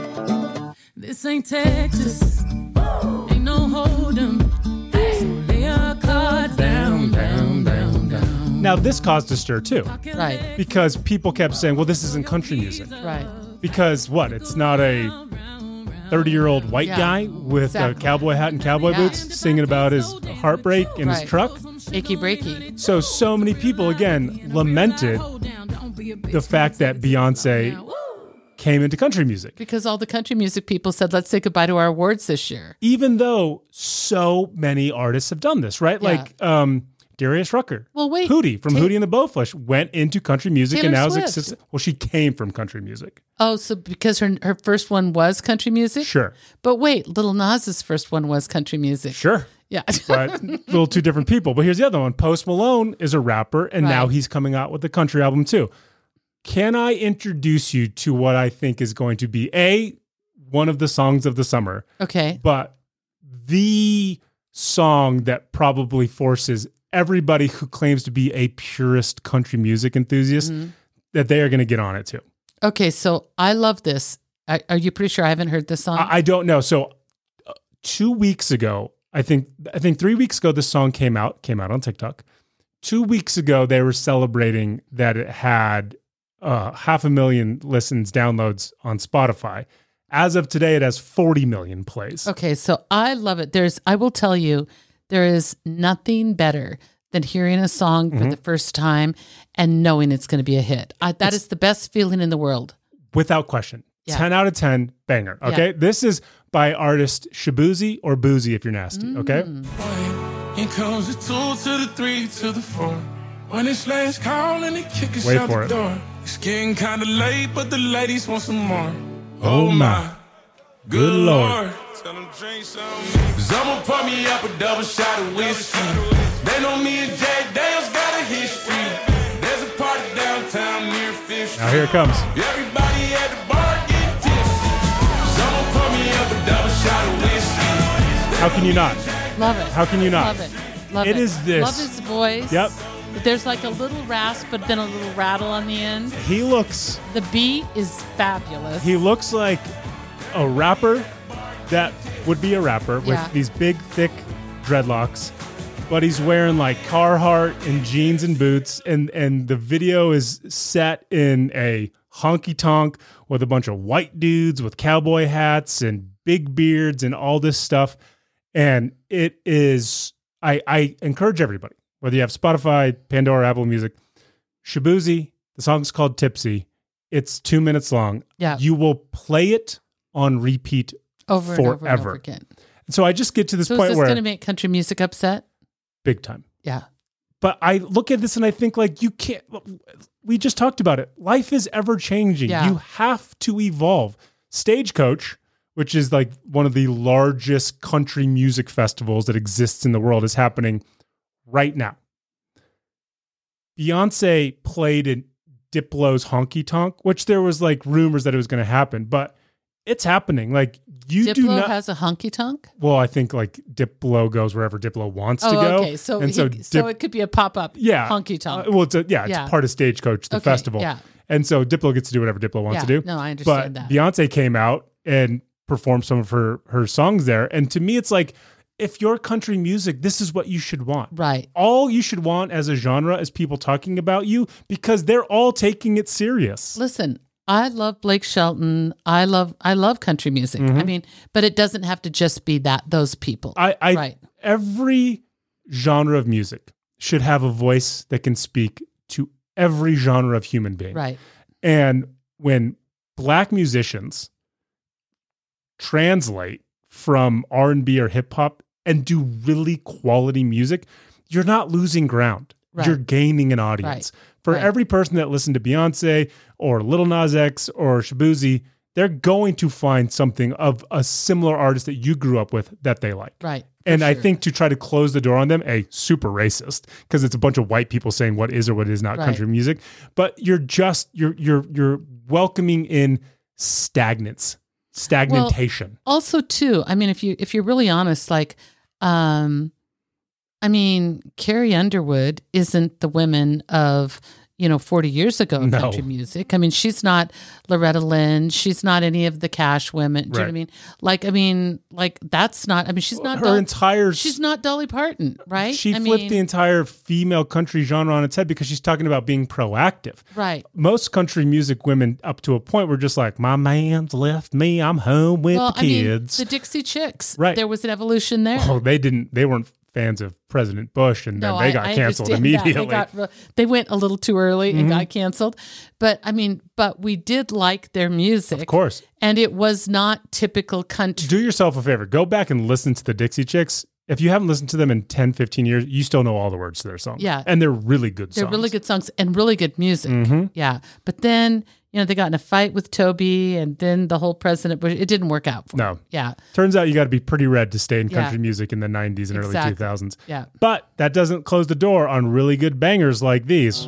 This ain't Texas. Ain't no hold'em. So lay your cards down, down, down, down. Now, this caused a stir, too. Right. Because people kept saying, well, this isn't country music. Right. Because what? It's not a 30-year-old white guy with a cowboy hat and cowboy boots singing about his heartbreak in his truck. Achy breaky. So many people, again, lamented the fact that Beyonce came into country music. Because all the country music people said, let's say goodbye to our awards this year. Even though so many artists have done this, right? Yeah. Like Darius Rucker. Well, wait. Hootie from Hootie and the Blowfish went into country music Taylor and now Swift. well, she came from country music. Oh, so because her first one was country music? Sure. But wait, Little Nas's first one was country music. Sure. Yeah. But a little two different people. But here's the other one. Post Malone is a rapper, and now he's coming out with a country album too. Can I introduce you to what I think is going to be one of the songs of the summer? Okay. But the song that probably forces everybody who claims to be a purist country music enthusiast that they are going to get on it too. Okay, so I love this. Are you pretty sure I haven't heard this song? I don't know. So 2 weeks ago, I think 3 weeks ago, this song came out on TikTok. 2 weeks ago, they were celebrating that it had 500,000 listens, downloads on Spotify. As of today, it has 40 million plays. Okay, so I love it. I will tell you, there is nothing better than hearing a song for the first time and knowing it's going to be a hit. That is the best feeling in the world. Without question. Yeah. 10 out of 10, banger. Okay, Yeah. This is by artist Shabuzi or Boozy if you're nasty. Okay, Here comes the 2 to the 3 to the 4. When it's last call and they kick us Wait out for the it. door. It's getting kind of late, but the ladies want some more. Oh my. Good Lord. Tell them drink some. Cause I'ma pour me up a double shot of whiskey. They know me and Jack Daniels got a history. There's a party downtown near Fifth Street. Now here it comes. Everybody at the bar get tipsy. So I'ma pour me up a double shot of whiskey. How can you not? Love it. How can you not? Love it. Love It it. is this. Love his voice. Yep. There's like a little rasp, but then a little rattle on the end. He looks The beat is fabulous. like a rapper that would be a rapper Yeah. with these big, thick dreadlocks, but he's wearing like Carhartt and jeans and boots, and the video is set in a honky tonk with a bunch of white dudes with cowboy hats and big beards and all this stuff. And it is, I encourage everybody, whether you have Spotify, Pandora, Apple Music, Shabuzi, the song's called Tipsy. It's 2 minutes long. Yeah. You will play it on repeat over and over and forever. over again. And so I just get to this So is point this where going to make country music upset? big time. Yeah. But I look at this and I think like you can't, we just talked about it. Life is ever changing. Yeah. You have to evolve. Stagecoach, which is like one of the largest country music festivals that exists in the world, is happening right now. Beyonce played in Diplo's Honky Tonk, which there was like rumors that it was going to happen, but it's happening. Like you do Diplo not. has a honky tonk? Well, I think like Diplo goes wherever Diplo wants to go. Okay. So, and so it could be a pop-up honky tonk. Well, it's it's Yeah. part of Stagecoach, the Okay, festival. yeah. And so Diplo gets to do whatever Diplo wants to do. No, I understand But that. Beyonce came out and performed some of her songs there. And to me, it's like, if you're country music, this is what you should want. Right. All you should want as a genre is people talking about you because they're all taking it serious. Listen, I love Blake Shelton. I love country music. I mean, but it doesn't have to just be those people. Right. Every genre of music should have a voice that can speak to every genre of human being. Right. And when Black musicians translate from R&B or hip hop and do really quality music, you're not losing ground. Right. You're gaining an audience. For Right. every person that listened to Beyonce or Lil Nas X or Shabuzi, they're going to find something of a similar artist that you grew up with that they like. Right. And For I sure. think to try to close the door on them, super racist, because it's a bunch of white people saying what is or what is not Right. country music. But you're welcoming in stagnation. Also, too, I mean, if you're really honest, like, I mean, Carrie Underwood isn't the women of 40 years ago in No. country music. I mean, she's not Loretta Lynn. She's not any of the Cash women. Do you know what I mean? Like, that's not. I mean, she's not. She's not Dolly Parton, right? She flipped the entire female country genre on its head because she's talking about being proactive. Right. Most country music women, up to a point, were just like, my man's left me. I'm home with the kids. I mean, the Dixie Chicks. Right. There was an evolution there. Oh, they weren't fans of President Bush, and then they got canceled understand immediately. that. They went a little too early and got canceled. But I mean, we did like their music. Of course. And it was not typical country. Do yourself a favor. Go back and listen to the Dixie Chicks. If you haven't listened to them in 10, 15 years, you still know all the words to their songs. Yeah. And they're really good songs. They're really good songs and really good music. Yeah. But then, they got in a fight with Toby, and then the whole President Bush, it didn't work out for them. Yeah. Turns out you got to be pretty red to stay in Yeah. country music in the 90s and Exactly. early 2000s. Yeah. But that doesn't close the door on really good bangers like these.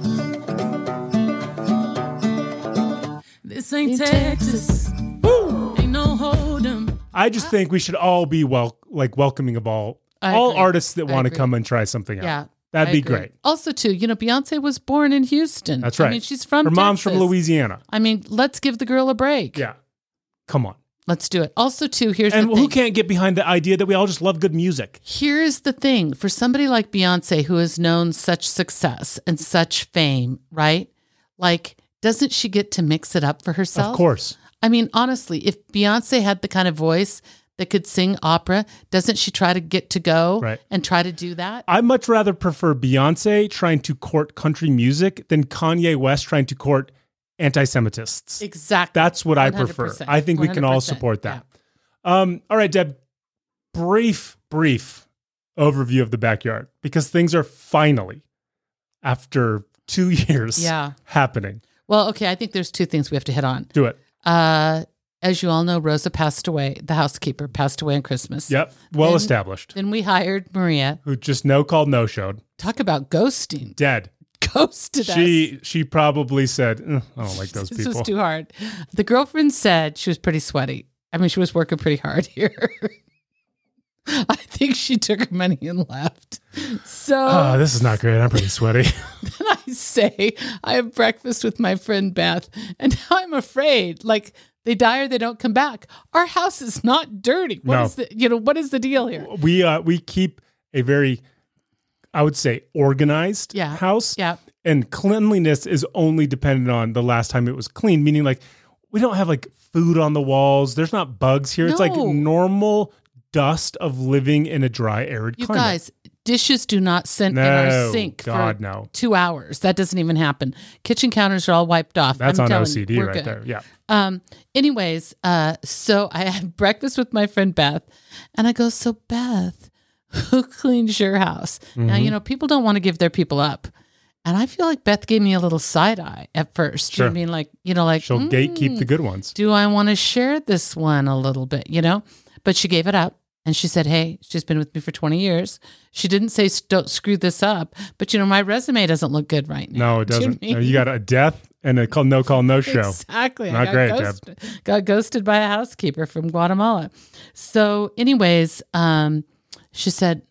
This ain't Texas. Ain't no hold 'em. I just think we should all be welcoming of all agree. artists that I want to agree. come and try something out. Yeah. That'd I be agree. great. Also, too, Beyonce was born in Houston. That's right. I mean, she's from Her mom's Texas. from Louisiana. I mean, let's give the girl a break. Yeah. Come on. Let's do it. Also, too, here's And the thing. who can't get behind the idea that we all just love good music? Here's the thing. For somebody like Beyonce, who has known such success and such fame, right? Like, doesn't she get to mix it up for herself? Of course. I mean, honestly, if Beyonce had the kind of voice that could sing opera, doesn't she try to get to go Right. and try to do that? I much rather prefer Beyonce trying to court country music than Kanye West trying to court anti-Semitists. Exactly. That's what I prefer. 100%. I think we can all 100%, support that. All right, Deb, brief overview of the backyard, because things are finally, after 2 years, Yeah. happening. Well, okay, I think there's two things we have to hit on. Do it. As you all know, Rosa passed away. The housekeeper passed away on Christmas. Yep. Well Then- established. Then we hired Maria. Who just no called, no showed. Talk about ghosting. Dead. Ghosted us. She probably said, I don't like those This people. was too hard. The girlfriend said she was pretty sweaty. I mean, she was working pretty hard here. I think she took her money and left. So Oh, this is not great. I'm pretty sweaty. then I say, I have breakfast with my friend Beth, and now I'm afraid, like, they die or they don't come back. Our house is not dirty. No. What is the deal here? We keep a very, I would say, organized Yeah. house. Yeah. And cleanliness is only dependent on the last time it was clean, meaning like we don't have like food on the walls. There's not bugs here. It's like No. normal dust of living in a dry, arid You climate. guys, dishes do not sit in No, our sink God, for no. 2 hours. That doesn't even happen. Kitchen counters are all wiped off. That's I'm on telling OCD you, we're right good. there. Yeah. Anyways, so I had breakfast with my friend Beth, and I go, so Beth, who cleans your house? Now, Mm-hmm. people don't want to give their people up. And I feel like Beth gave me a little side eye at first. Sure. You know what I mean? Like, She'll gatekeep the good ones. do I want to share this one a little bit, But she gave it up. And she said, hey, she's been with me for 20 years. She didn't say, don't screw this up. But, my resume doesn't look good right now. No, it Do you know doesn't. what I mean? You got a death and a no call, no show. Exactly. Not I got great, ghosted. Got ghosted by a housekeeper from Guatemala. So anyways, she said,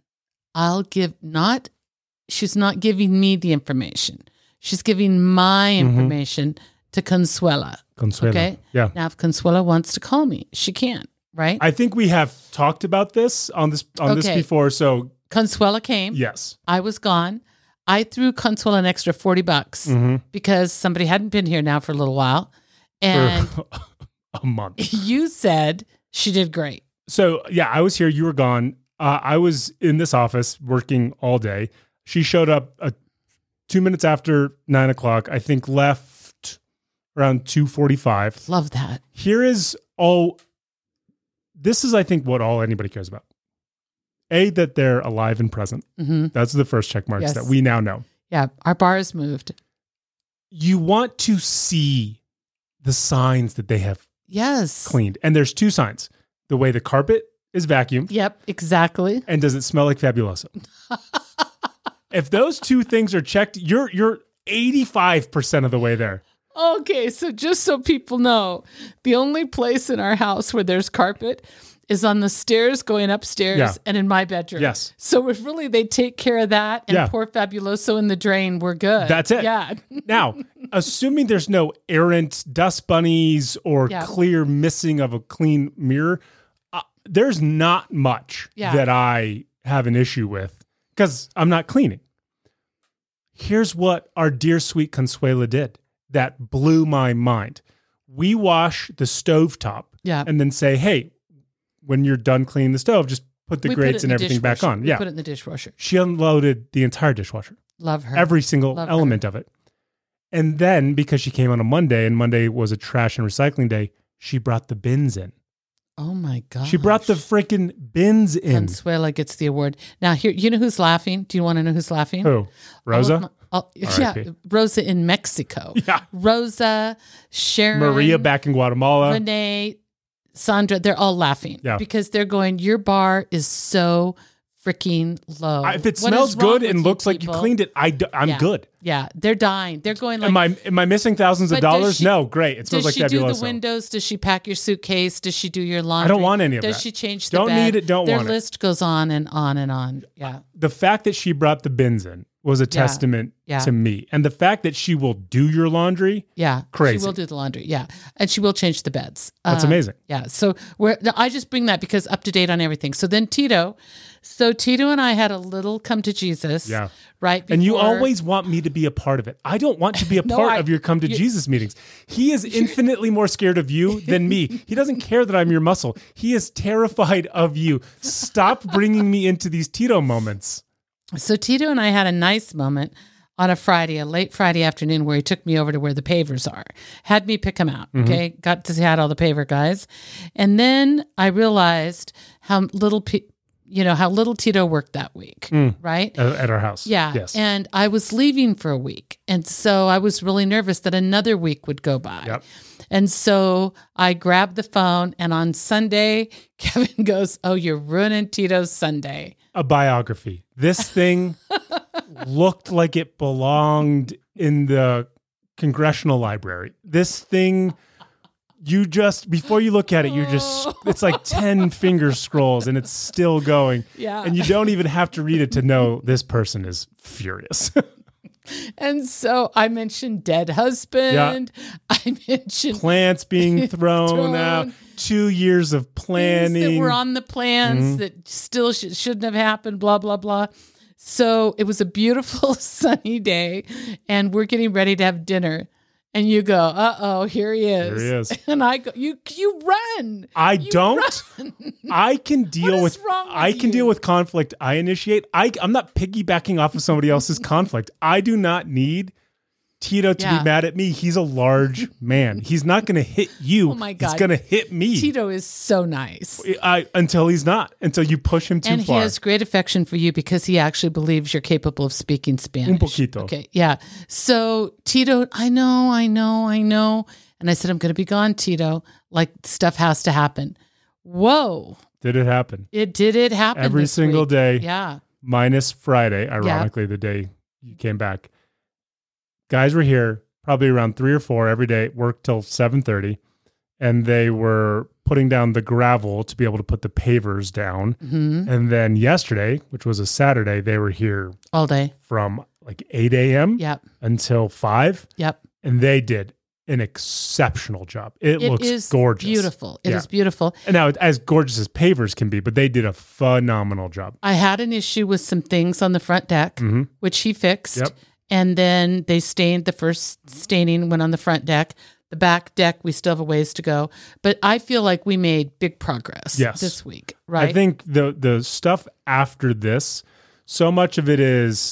she's not giving me the information. She's giving my information to Consuela. Consuela. Okay. Yeah. Now, if Consuela wants to call me, she can, right? I think we have talked about this on this Okay. before. So Consuela came. yes. I was gone. I threw Consuela an extra $40 because somebody hadn't been here now for a little while. And For a month. you said she did great. So yeah, I was here. You were gone. I was in this office working all day. She showed up 2 minutes after 9 o'clock. I think left around 2:45. Love that. Here is all. This is, I think, what all anybody cares about. A, that they're alive and present. Hmm. That's the first check marks Yes. that we now know. Yeah. Our bar has moved. You want to see the signs that they have Yes. cleaned, and there's two signs: the way the carpet is vacuumed, Yep. Exactly. and does it smell like Fabuloso? If those two things are checked, you're 85% of the way there. Okay. So just so people know, the only place in our house where there's carpet is on the stairs going upstairs Yeah. and in my bedroom. Yes. So if really they take care of that and Yeah. pour Fabuloso in the drain, we're good. That's it. Yeah. Now, assuming there's no errant dust bunnies or Yeah. clear missing of a clean mirror, there's not much Yeah. that I have an issue with because I'm not cleaning. Here's what our dear sweet Consuela did that blew my mind. We wash the stovetop Yeah. and then say, hey, when you're done cleaning the stove, just put the We put grates it in and the everything back dishwasher. on. We Yeah. put it in the dishwasher. She unloaded the entire dishwasher, Love her. every single Love her. element of it. And then because she came on a Monday and Monday was a trash and recycling day, she brought the bins in. Oh my God. She brought the freaking bins in. Consuela gets the award. Now, here, you know who's laughing? Do you want to know who's laughing? Who? Rosa? Yeah, R.I.P. Rosa in Mexico. Yeah. Rosa, Sharon, Maria back in Guatemala. Renee, Sandra, they're all laughing Yeah. because they're going, your bar is so freaking low. If it What smells is wrong good with and you looks like you people?" cleaned it, I'm Yeah. good. Yeah, they're dying. They're going like, Am I missing thousands of But does dollars? she- No, great. It smells does like she do the Fabuloso. windows? Does she pack your suitcase? Does she do your laundry? I don't want any of Does that. she change the Don't bed? need it, don't Their want it. list goes on and on and on. Yeah. The fact that she brought the bins in was a testament to me. And the fact that she will do your laundry, crazy. She will do the laundry, and she will change the beds. That's amazing. Yeah, so I just bring that because up to date on everything. So then Tito and I had a little come to Jesus, right before. And you always want me to be a part of it. I don't want to be a part of your come to Jesus meetings. He is infinitely more scared of you than me. He doesn't care that I'm your muscle. He is terrified of you. Stop bringing me into these Tito moments. So Tito and I had a nice moment on a late Friday afternoon, where he took me over to where the pavers are, had me pick them out. Okay. Got to see all the paver guys. And then I realized how little Tito worked that week, right? At our house. Yeah. Yes. And I was leaving for a week. And so I was really nervous that another week would go by. Yep. And so I grabbed the phone, and on Sunday, Kevin goes, "Oh, you're ruining Tito's Sunday." A biography. This thing looked like it belonged in the congressional library. This thing, before you look at it, it's like 10 finger scrolls and it's still going. Yeah. And you don't even have to read it to know this person is furious. And so I mentioned dead husband. Yeah. I mentioned plants being thrown out. 2 years of planning. Things that were on the plans that still shouldn't have happened, blah, blah, blah. So it was a beautiful sunny day, and we're getting ready to have dinner. And you go, uh-oh, here he is. Here he is. And I go, you run. I don't. Run. I can deal with deal with conflict. I initiate. I'm not piggybacking off of somebody else's conflict. I do not need Tito to be mad at me. He's a large man. He's not going to hit you. Oh my God. He's going to hit me. Tito is so nice. Until he's not. Until you push him too far. And he has great affection for you because he actually believes you're capable of speaking Spanish. Un poquito. Okay, yeah. So Tito, I know. And I said, I'm going to be gone, Tito. Like, stuff has to happen. Whoa. Did it happen? Did it happen every single week. day. Yeah. Minus Friday, ironically, the day you came back. Guys were here probably around 3 or 4 every day, worked till 7:30, and they were putting down the gravel to be able to put the pavers down. Mm-hmm. And then yesterday, which was a Saturday, they were here all day from like 8 a.m. Yep. until 5. Yep. And they did an exceptional job. It looks gorgeous. Beautiful. It is beautiful. And now as gorgeous as pavers can be, but they did a phenomenal job. I had an issue with some things on the front deck, which he fixed. Yep. And then they stained, the first staining went on the front deck. The back deck, we still have a ways to go. But I feel like we made big progress this week, right? I think the stuff after this, so much of it is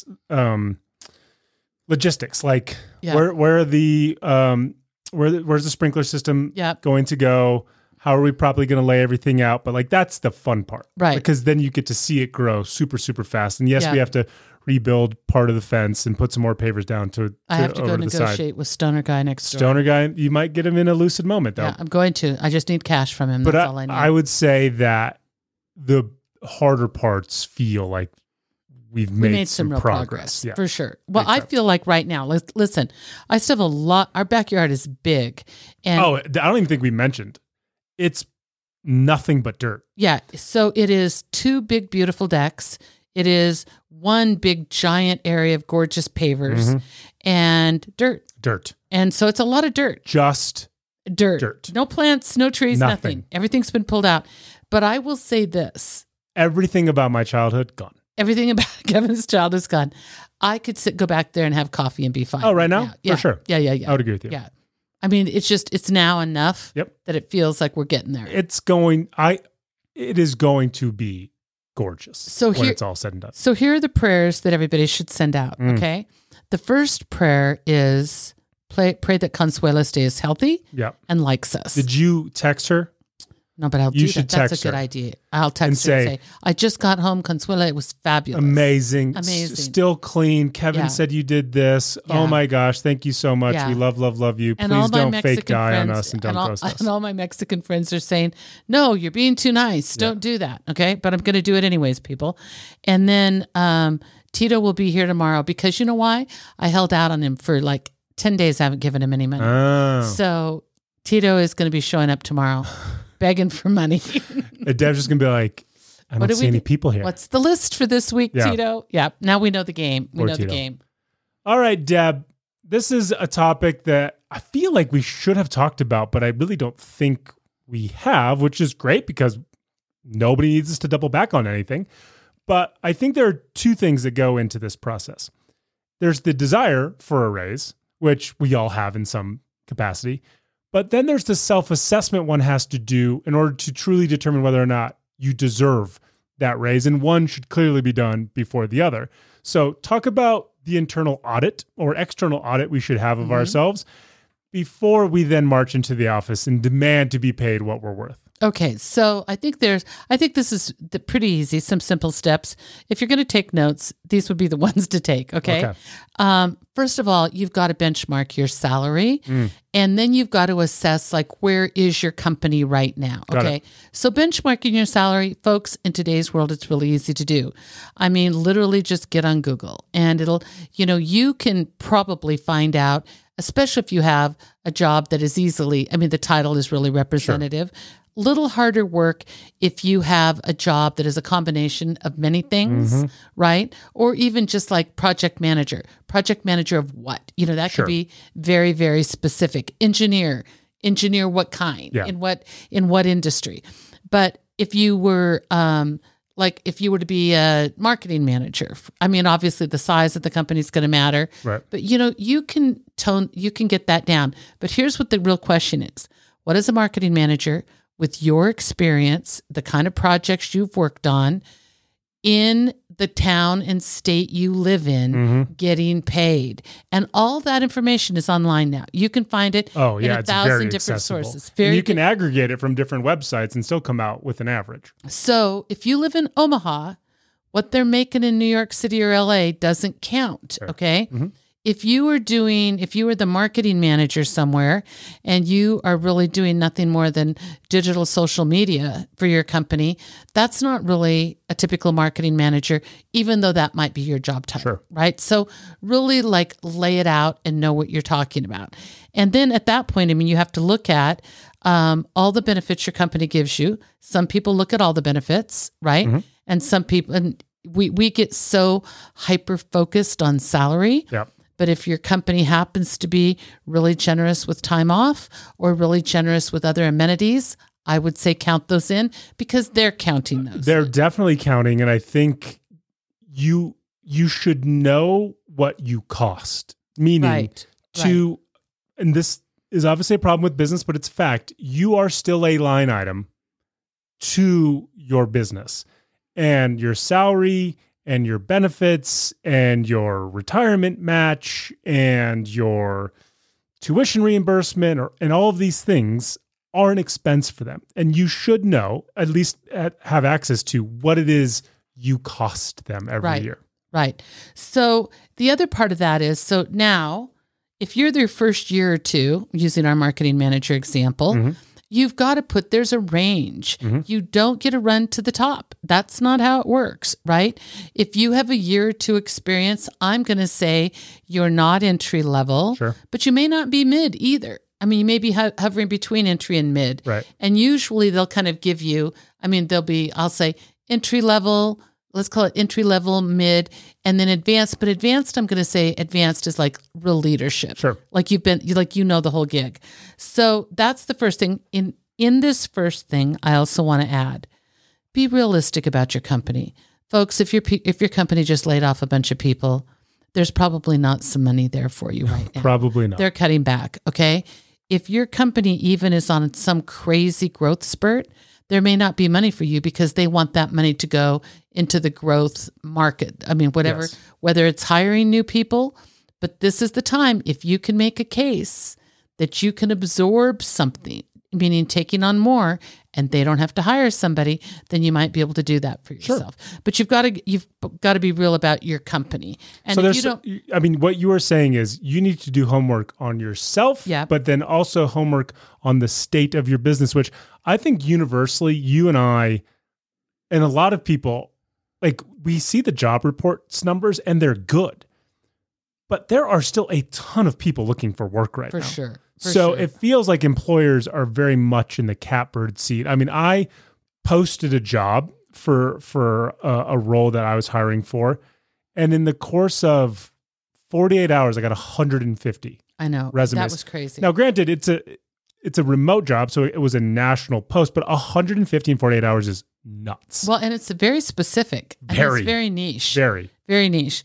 logistics. Like where are the where's the sprinkler system going to go? How are we probably going to lay everything out? But like that's the fun part, right? Because then you get to see it grow super, super fast. And yes, we have to rebuild part of the fence and put some more pavers down to I have to go negotiate with Stoner Guy next door. Stoner Guy, you might get him in a lucid moment though. Yeah, I'm going to. I just need cash from him. But that's all I need. I would say that the harder parts feel like we made some real progress for sure. Well, I feel like right now, listen, I still have a lot. Our backyard is big. And I don't even think we mentioned. It's nothing but dirt. Yeah. So it is 2 big, beautiful decks. It is 1 big, giant area of gorgeous pavers and dirt. And so it's a lot of dirt. Just dirt. No plants, no trees, nothing. Everything's been pulled out. But I will say this. Everything about my childhood, gone. Everything about Kevin's childhood is gone. I could go back there and have coffee and be fine. Oh, right now? Yeah. For sure. Yeah. I would agree with you. Yeah. I mean, it's now enough that it feels like we're getting there. It is going to be gorgeous when it's all said and done. So here are the prayers that everybody should send out, okay? The first prayer is pray that Consuela stays healthy and likes us. Did you text her? No, but I'll do that. That's a good idea. I'll text her and say, I just got home, Consuela. It was fabulous. Amazing. Still clean. Kevin said you did this. Yeah. Oh my gosh. Thank you so much. We love you. And please don't fake die on us and don't ghost us. And all my Mexican friends are saying, no, you're being too nice. Don't do that. Okay. But I'm going to do it anyways, people. And then Tito will be here tomorrow because you know why? I held out on him for like 10 days. I haven't given him any money. Oh. So Tito is going to be showing up tomorrow. Begging for money. Deb's just going to be like, I don't see any people here. What's the list for this week, Yeah. Tito? Yeah, now we know the game. We Or know the Tito. game. All right, Deb, this is a topic that I feel like we should have talked about, but I really don't think we have, which is great because nobody needs us to double back on anything. But I think there are two things that go into this process. There's the desire for a raise, which we all have in some capacity. But then there's the self-assessment one has to do in order to truly determine whether or not you deserve that raise. And one should clearly be done before the other. So talk about the internal audit or external audit we should have of ourselves before we then march into the office and demand to be paid what we're worth. Okay, so I think this is pretty easy, some simple steps. If you're going to take notes, these would be the ones to take, okay? First of all, you've got to benchmark your salary, and then you've got to assess, like, where is your company right now, okay? So benchmarking your salary, folks, in today's world, it's really easy to do. I mean, literally just get on Google, and it'll, you can probably find out, especially if you have a job that is easily, I mean, the title is really representative. Little harder work if you have a job that is a combination of many things, right? Or even just like project manager of what? That could be very, very specific. Engineer what kind? In what industry? But if you were if you were to be a marketing manager, I mean, obviously the size of the company is going to matter, right? But you can get that down. But here's what the real question is: what is a marketing manager? With your experience, the kind of projects you've worked on in the town and state you live in, getting paid. And all that information is online now. You can find it in 1,000 different sources. And you can aggregate it from different websites and still come out with an average. So if you live in Omaha, what they're making in New York City or LA doesn't count, okay? If you were the marketing manager somewhere and you are really doing nothing more than digital social media for your company, that's not really a typical marketing manager, even though that might be your job title, right? So really lay it out and know what you're talking about. And then at that point, I mean, you have to look at all the benefits your company gives you. Some people look at all the benefits, right? And some people, and we get so hyper-focused on salary. But if your company happens to be really generous with time off or really generous with other amenities, I would say count those in because they're counting those. They're definitely counting. And I think you should know what you cost, meaning and this is obviously a problem with business, but it's fact. You are still a line item to your business, and your salary and your benefits and your retirement match and your tuition reimbursement and all of these things are an expense for them. And you should know, at least have access to what it is you cost them every year. Right. So the other part of that is, so now if you're their first year or two, using our marketing manager example, you've got to there's a range. You don't get a run to the top. That's not how it works, right? If you have a year or two experience, I'm going to say you're not entry level, but you may not be mid either. I mean, you may be hovering between entry and mid. Right. And usually they'll kind of give you, I mean, I'll say entry level, let's call it entry level, mid, and then advanced. But advanced, I'm going to say advanced is like real leadership. Like the whole gig. So that's the first thing. In this first thing, I also want to add, be realistic about your company. Folks, if your company just laid off a bunch of people, there's probably not some money there for you right now. Probably not. They're cutting back, okay? If your company even is on some crazy growth spurt, there may not be money for you because they want that money to go into the growth market. I mean, whether it's hiring new people, but this is the time, if you can make a case that you can absorb something, meaning taking on more, and they don't have to hire somebody, then you might be able to do that for yourself. But you've got to be real about your company. And so if you don't, I mean, what you are saying is you need to do homework on yourself, but then also homework on the state of your business, which I think universally, you and I, and a lot of people, like, we see the job reports numbers and they're good, but there are still a ton of people looking for work right now. For sure. It feels like employers are very much in the catbird seat. I mean, I posted a job for a role that I was hiring for, and in the course of 48 hours, I got 150. I know. Resumes. That was crazy. Now, granted, it's a remote job, so it was a national post, but 150 in 48 hours is nuts. Well, and it's very specific. And Very. it's very niche. Very niche.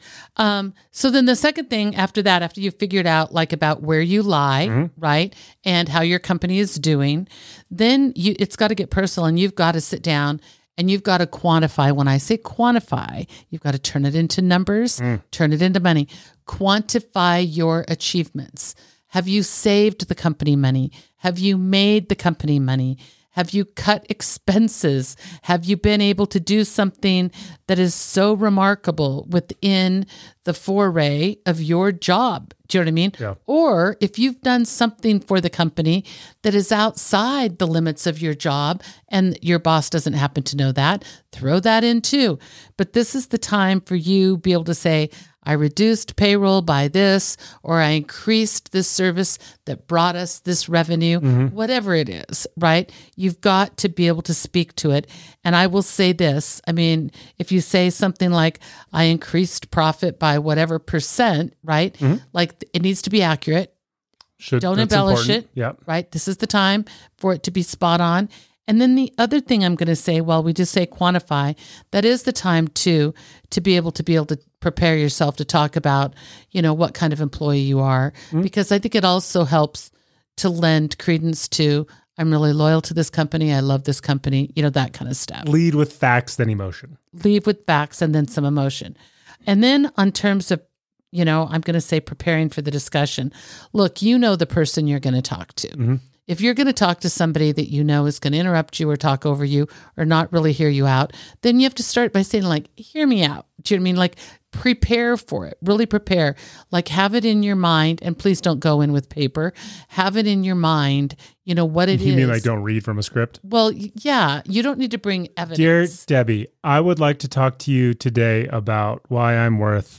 So then the second thing after that, after you've figured out like about where you lie, right, and how your company is doing, then it's got to get personal, and you've got to sit down and you've got to quantify. When I say quantify, you've got to turn it into numbers, turn it into money. Quantify your achievements. Have you saved the company money? Have you made the company money? Have you cut expenses? Have you been able to do something that is so remarkable within the foray of your job? Do you know what I mean? Yeah. Or if you've done something for the company that is outside the limits of your job and your boss doesn't happen to know that, throw that in too. But this is the time for you to be able to say, I reduced payroll by this, or I increased this service that brought us this revenue, whatever it is, right? You've got to be able to speak to it. And I will say this, I mean, if you say something like, I increased profit by whatever percent, right? Like it needs to be accurate. Don't embellish it, right? This is the time for it to be spot on. And then the other thing I'm going to say, while we just say quantify, that is the time too, to be able to prepare yourself to talk about, what kind of employee you are, because I think it also helps to lend credence to, I'm really loyal to this company. I love this company, that kind of stuff. Lead with facts, then emotion. Lead with facts and then some emotion. And then on terms of, I'm going to say preparing for the discussion, look, the person you're going to talk to. If you're going to talk to somebody that is going to interrupt you or talk over you or not really hear you out, then you have to start by saying like, hear me out. Do you know what I mean? Like prepare for it, really prepare, like have it in your mind, and please don't go in with paper. Have it in your mind, what it is. You mean like don't read from a script? Well, yeah, you don't need to bring evidence. Dear Debbie, I would like to talk to you today about why I'm worth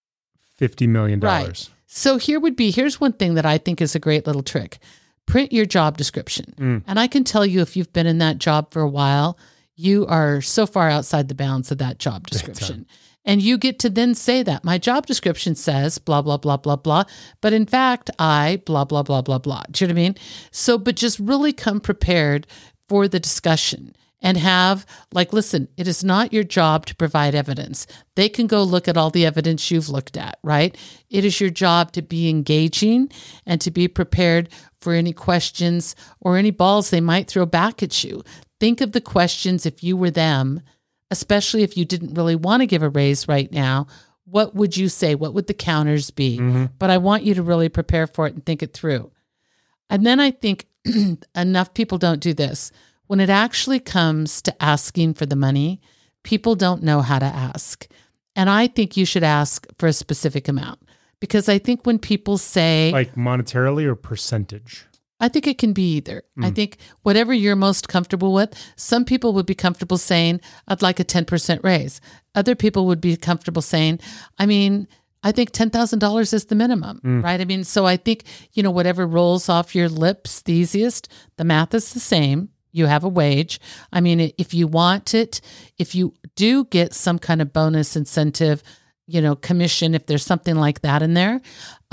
$50 million. Right. So here's one thing that I think is a great little trick. Print your job description. And I can tell you, if you've been in that job for a while, you are so far outside the bounds of that job description. And you get to then say that my job description says blah, blah, blah, blah, blah. But in fact, I blah, blah, blah, blah, blah. Do you know what I mean? So, but just really come prepared for the discussion and have listen, it is not your job to provide evidence. They can go look at all the evidence you've looked at, right? It is your job to be engaging and to be prepared for any questions or any balls they might throw back at you. Think of the questions if you were them, especially if you didn't really want to give a raise right now. What would you say? What would the counters be? But I want you to really prepare for it and think it through. And then I think enough people don't do this. When it actually comes to asking for the money, people don't know how to ask. And I think you should ask for a specific amount, because I think when people say... Like monetarily or percentage? I think it can be either. I think whatever you're most comfortable with. Some people would be comfortable saying, I'd like a 10% raise. Other people would be comfortable saying, I think $10,000 is the minimum, right? I mean, so I think, whatever rolls off your lips the easiest, the math is the same. You have a wage. I mean, if you want it, if you do get some kind of bonus incentive, commission, if there's something like that in there,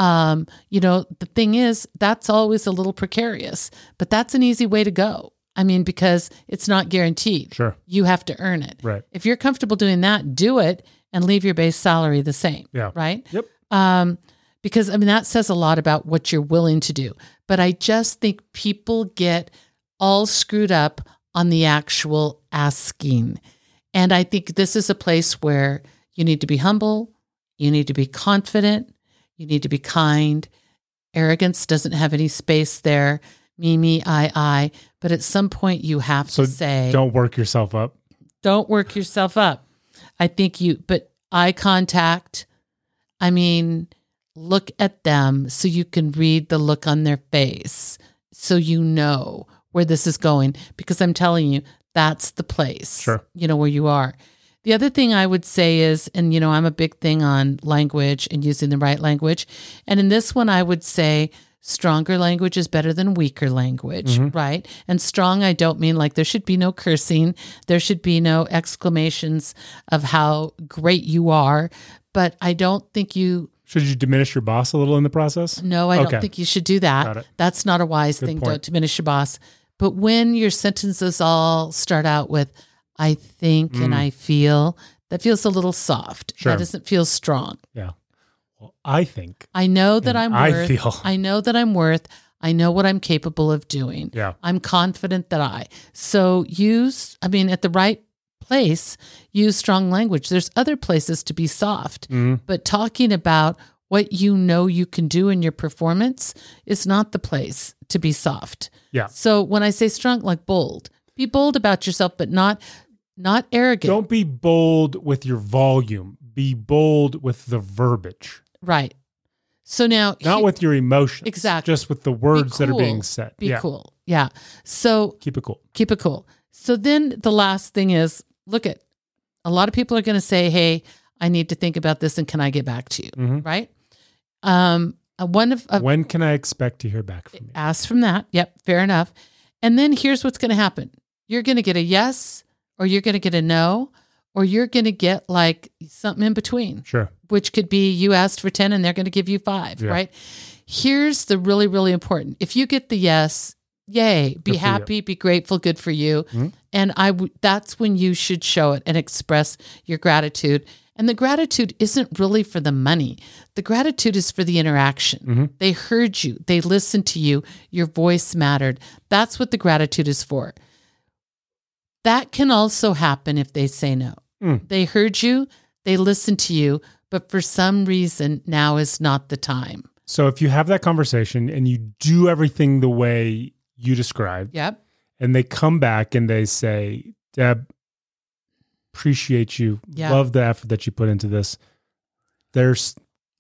the thing is, that's always a little precarious, but that's an easy way to go. I mean, because it's not guaranteed. Sure. You have to earn it. Right. If you're comfortable doing that, do it and leave your base salary the same. Yeah. Right. Yep. Because that says a lot about what you're willing to do. But I just think people get all screwed up on the actual asking. And I think this is a place where you need to be humble, you need to be confident, you need to be kind. Arrogance doesn't have any space there. Me, I. But at some point you have to say... Don't work yourself up. Don't work yourself up. I think but eye contact, look at them so you can read the look on their face, so you know where this is going, because I'm telling you, that's the place, sure, where you are. The other thing I would say is, and I'm a big thing on language and using the right language. And in this one, I would say, stronger language is better than weaker language, right? And strong, I don't mean like there should be no cursing. There should be no exclamations of how great you are. But I don't think you... Should you diminish your boss a little in the process? No, I don't think you should do Got that. it. That's not a wise thing. Don't diminish your boss. But when your sentences all start out with, I think and I feel, that feels a little soft. Sure. That doesn't feel strong. Yeah. Well, I think. I know that I'm I worth. feel. I know that I'm worth. I know what I'm capable of doing. Yeah. I'm confident that So use, at the right place, use strong language. There's other places to be soft, but talking about what you know you can do in your performance is not the place to be soft. Yeah. So when I say strong, like bold, be bold about yourself, but not arrogant. Don't be bold with your volume. Be bold with the verbiage. Right. So now... Not with your emotions. Exactly. Just with the words that are being said. Be cool. Yeah. So... Keep it cool. Keep it cool. So then the last thing is, look at, a lot of people are going to say, hey, I need to think about this and can I get back to you? Right? When can I expect to hear back from you? Ask from that. Yep. Fair enough. And then here's what's going to happen. You're going to get a yes, or you're going to get a no, or you're going to get like something in between. Sure. Which could be you asked for 10 and they're going to give you 5, right? Here's the really, really important. If you get the yes, yay, be happy, be grateful, good for you. And that's when you should show it and express your gratitude. And the gratitude isn't really for the money. The gratitude is for the interaction. They heard you. They listened to you. Your voice mattered. That's what the gratitude is for. That can also happen if they say no. They heard you. They listened to you. But for some reason, now is not the time. So if you have that conversation and you do everything the way you described, and they come back and they say, Deb, appreciate you, love the effort that you put into this. There's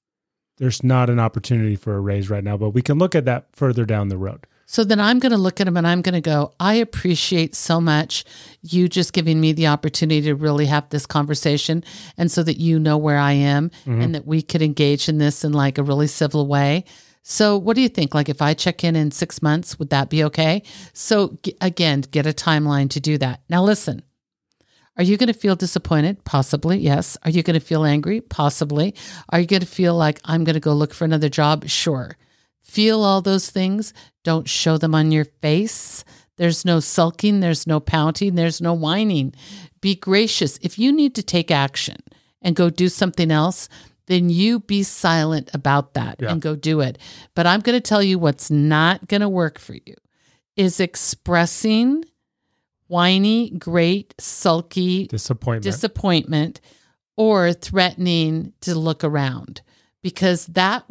not an opportunity for a raise right now, but we can look at that further down the road. So then I'm going to look at them and I'm going to go, I appreciate so much you just giving me the opportunity to really have this conversation, and so that you know where I am and that we could engage in this in like a really civil way. So what do you think? Like if I check in 6 months, would that be okay? So again, get a timeline to do that. Now listen, are you going to feel disappointed? Possibly, yes. Are you going to feel angry? Possibly. Are you going to feel like I'm going to go look for another job? Sure. Feel all those things. Don't show them on your face. There's no sulking. There's no pouting. There's no whining. Be gracious. If you need to take action and go do something else, then you be silent about that and go do it. But I'm going to tell you what's not going to work for you is expressing whiny, great, sulky disappointment or threatening to look around, because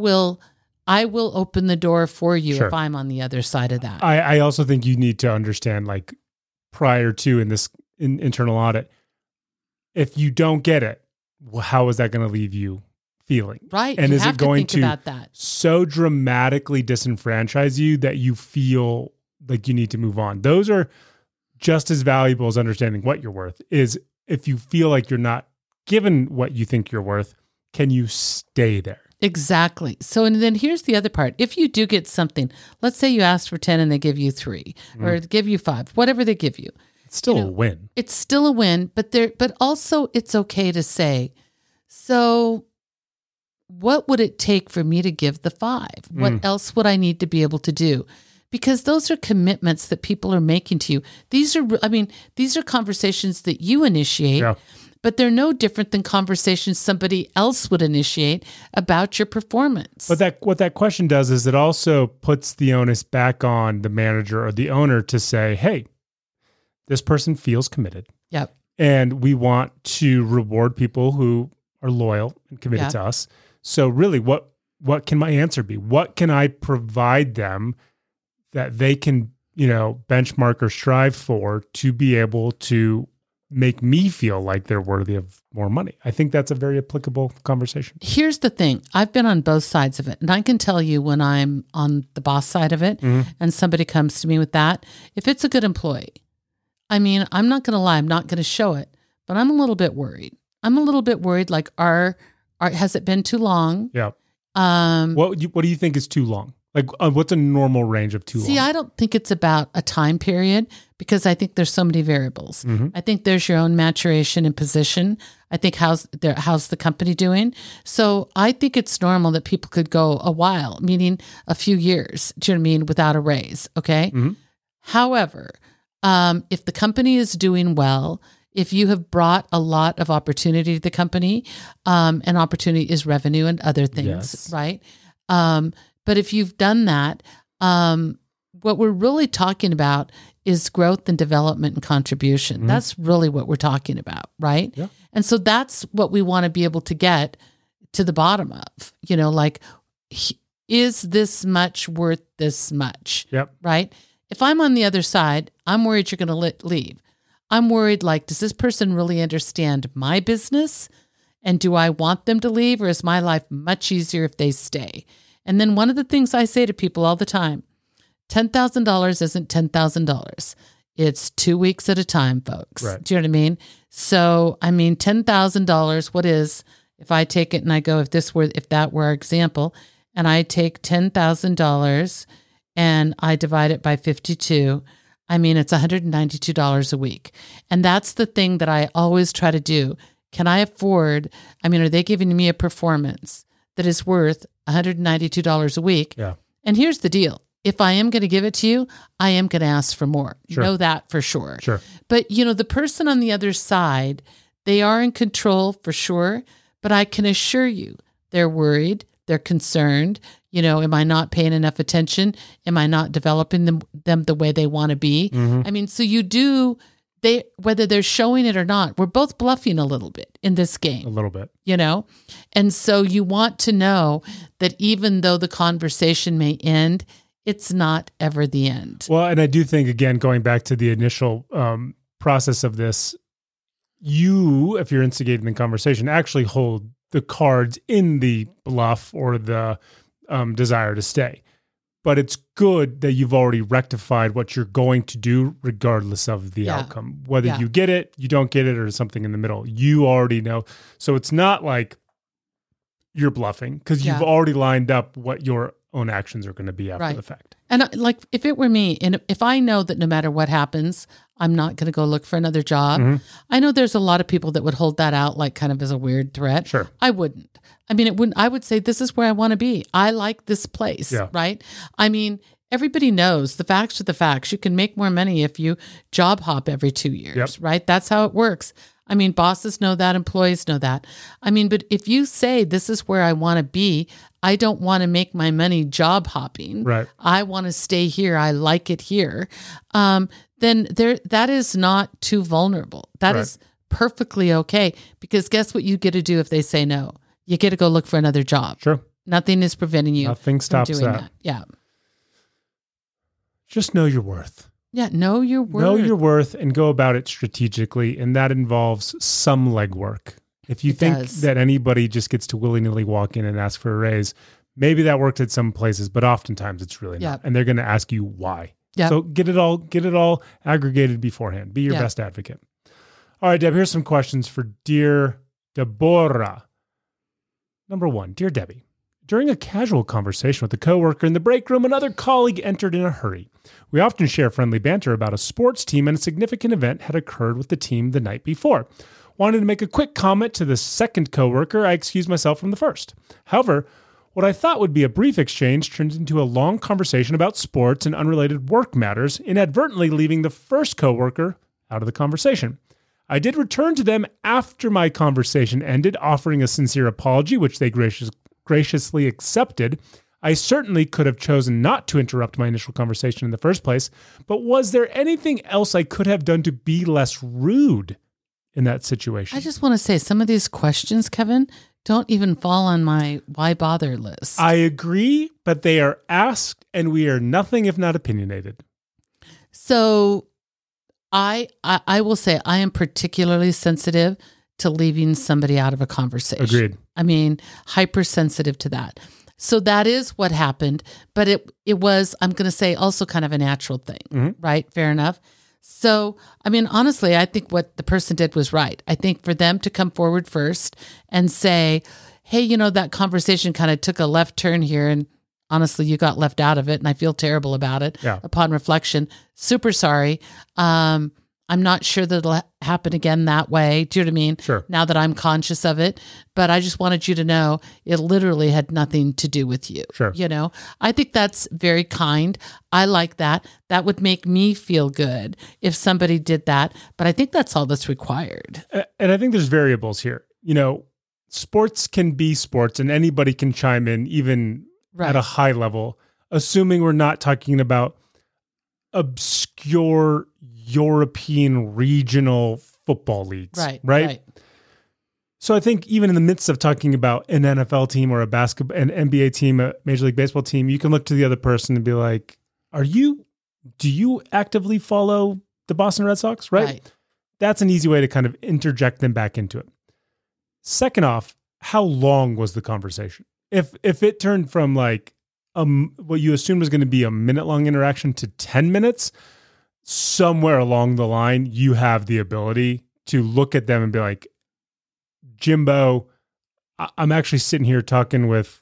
I will open the door for you if I'm on the other side of that. I also think you need to understand, like, prior to in internal audit, if you don't get it, how is that going to leave you feeling? Right. And you is have it going to think about that. So dramatically disenfranchise you that you feel like you need to move on? Those are just as valuable as understanding what you're worth. Is if you feel like you're not given what you think you're worth, can you stay there? Exactly. So, and then here's the other part. If you do get something, let's say you asked for 10 and they give you 3 or give you 5, whatever they give you. It's still a win. It's still a win, but also it's okay to say, so what would it take for me to give the 5? What else would I need to be able to do? Because those are commitments that people are making to you. These are conversations that you initiate. Yeah. But they're no different than conversations somebody else would initiate about your performance. But what that question does is it also puts the onus back on the manager or the owner to say, hey, this person feels committed. Yep. And we want to reward people who are loyal and committed to us. So really, what can my answer be? What can I provide them that they can, benchmark or strive for to be able to make me feel like they're worthy of more money? I think that's a very applicable conversation. Here's the thing. I've been on both sides of it. And I can tell you when I'm on the boss side of it and somebody comes to me with that, if it's a good employee, I'm not going to lie, I'm not going to show it, but I'm a little bit worried. Like, has it been too long? Yeah. What do you think is too long? Like, what's a normal range of too long? See, I don't think it's about a time period because I think there's so many variables. I think there's your own maturation and position. I think how's the company doing? So I think it's normal that people could go a while, meaning a few years, do you know what I mean, without a raise, okay? However, if the company is doing well, if you have brought a lot of opportunity to the company, and opportunity is revenue and other things, right? But if you've done that, what we're really talking about is growth and development and contribution. That's really what we're talking about, right? Yeah. And so that's what we want to be able to get to the bottom of, like, is this much worth this much? Yep. Right? If I'm on the other side, I'm worried you're going to leave. I'm worried, like, does this person really understand my business? And do I want them to leave, or is my life much easier if they stay? And then one of the things I say to people all the time, $10,000 isn't $10,000. It's 2 weeks at a time, folks. Right. Do you know what I mean? So, I mean, $10,000, what is, if I take it and I go, if that were our example, and I take $10,000 and I divide it by 52, I mean, it's $192 a week. And that's the thing that I always try to do. Can I afford, are they giving me a performance that is worth $192 a week? Yeah. And here's the deal. If I am going to give it to you, I am going to ask for more. Sure. Know that for sure. Sure. But, the person on the other side, they are in control for sure. But I can assure you, they're worried. They're concerned. Am I not paying enough attention? Am I not developing them the way they want to be? So you do, whether they're showing it or not, we're both bluffing a little bit in this game. A little bit. And so you want to know that even though the conversation may end, it's not ever the end. Well, and I do think, again, going back to the initial process of this, if you're instigating the conversation, actually hold the cards in the bluff or the desire to stay. But it's good that you've already rectified what you're going to do regardless of the outcome. Whether you get it, you don't get it, or something in the middle. You already know. So it's not like you're bluffing because you've already lined up what your own actions are going to be after the fact. And like, if it were me, and if I know that no matter what happens, I'm not going to go look for another job. I know there's a lot of people that would hold that out like kind of as a weird threat. Sure. I wouldn't. It wouldn't. I would say, this is where I want to be. I like this place, right? Everybody knows the facts are the facts. You can make more money if you job hop every 2 years, right? That's how it works. Bosses know that, employees know that. But if you say, this is where I want to be, I don't want to make my money job hopping. Right. I want to stay here. I like it here. Then that is not too vulnerable. That is perfectly okay, because guess what you get to do if they say no? You get to go look for another job. Sure. Nothing is preventing you. Nothing stops from doing that. Yeah. Just know your worth. Yeah, know your worth. Know your worth and go about it strategically, and that involves some legwork. If you think that anybody just gets to willy-nilly walk in and ask for a raise, maybe that worked at some places, but oftentimes it's really not. And they're going to ask you why. Yep. So get it all aggregated beforehand. Be your best advocate. All right, Deb, here's some questions for Dear Deborah. Number 1, Dear Debbie, during a casual conversation with a coworker in the break room, another colleague entered in a hurry. We often share friendly banter about a sports team, and a significant event had occurred with the team the night before. Wanted to make a quick comment to the second coworker. I excused myself from the first. However, what I thought would be a brief exchange turned into a long conversation about sports and unrelated work matters, inadvertently leaving the first coworker out of the conversation. I did return to them after my conversation ended, offering a sincere apology, which they graciously accepted. I certainly could have chosen not to interrupt my initial conversation in the first place, but was there anything else I could have done to be less rude in that situation? I just want to say, some of these questions, Kevin, don't even fall on my why bother list. I agree, but they are asked, and we are nothing if not opinionated. So I will say I am particularly sensitive to leaving somebody out of a conversation. Agreed. Hypersensitive to that. So that is what happened, but it was, I'm going to say, also kind of a natural thing, right? Fair enough. So, honestly, I think what the person did was right. I think for them to come forward first and say, hey, that conversation kind of took a left turn here, and honestly, you got left out of it, and I feel terrible about it. Yeah. Upon reflection, super sorry. I'm not sure that it'll happen again that way. Do you know what I mean? Sure. Now that I'm conscious of it, but I just wanted you to know it literally had nothing to do with you. Sure. You know, I think that's very kind. I like that. That would make me feel good if somebody did that. But I think that's all that's required. And I think there's variables here. You know, sports can be sports and anybody can chime in even Right. at a high level, assuming we're not talking about obscure European regional football leagues. Right. So I think even in the midst of talking about an NFL team or an NBA team, a Major League Baseball team, you can look to the other person and be like, do you actively follow the Boston Red Sox? Right. That's an easy way to kind of interject them back into it. Second off, how long was the conversation? If it turned from like what you assumed was going to be a minute-long interaction to 10 minutes, somewhere along the line, you have the ability to look at them and be like, Jimbo, I'm actually sitting here talking with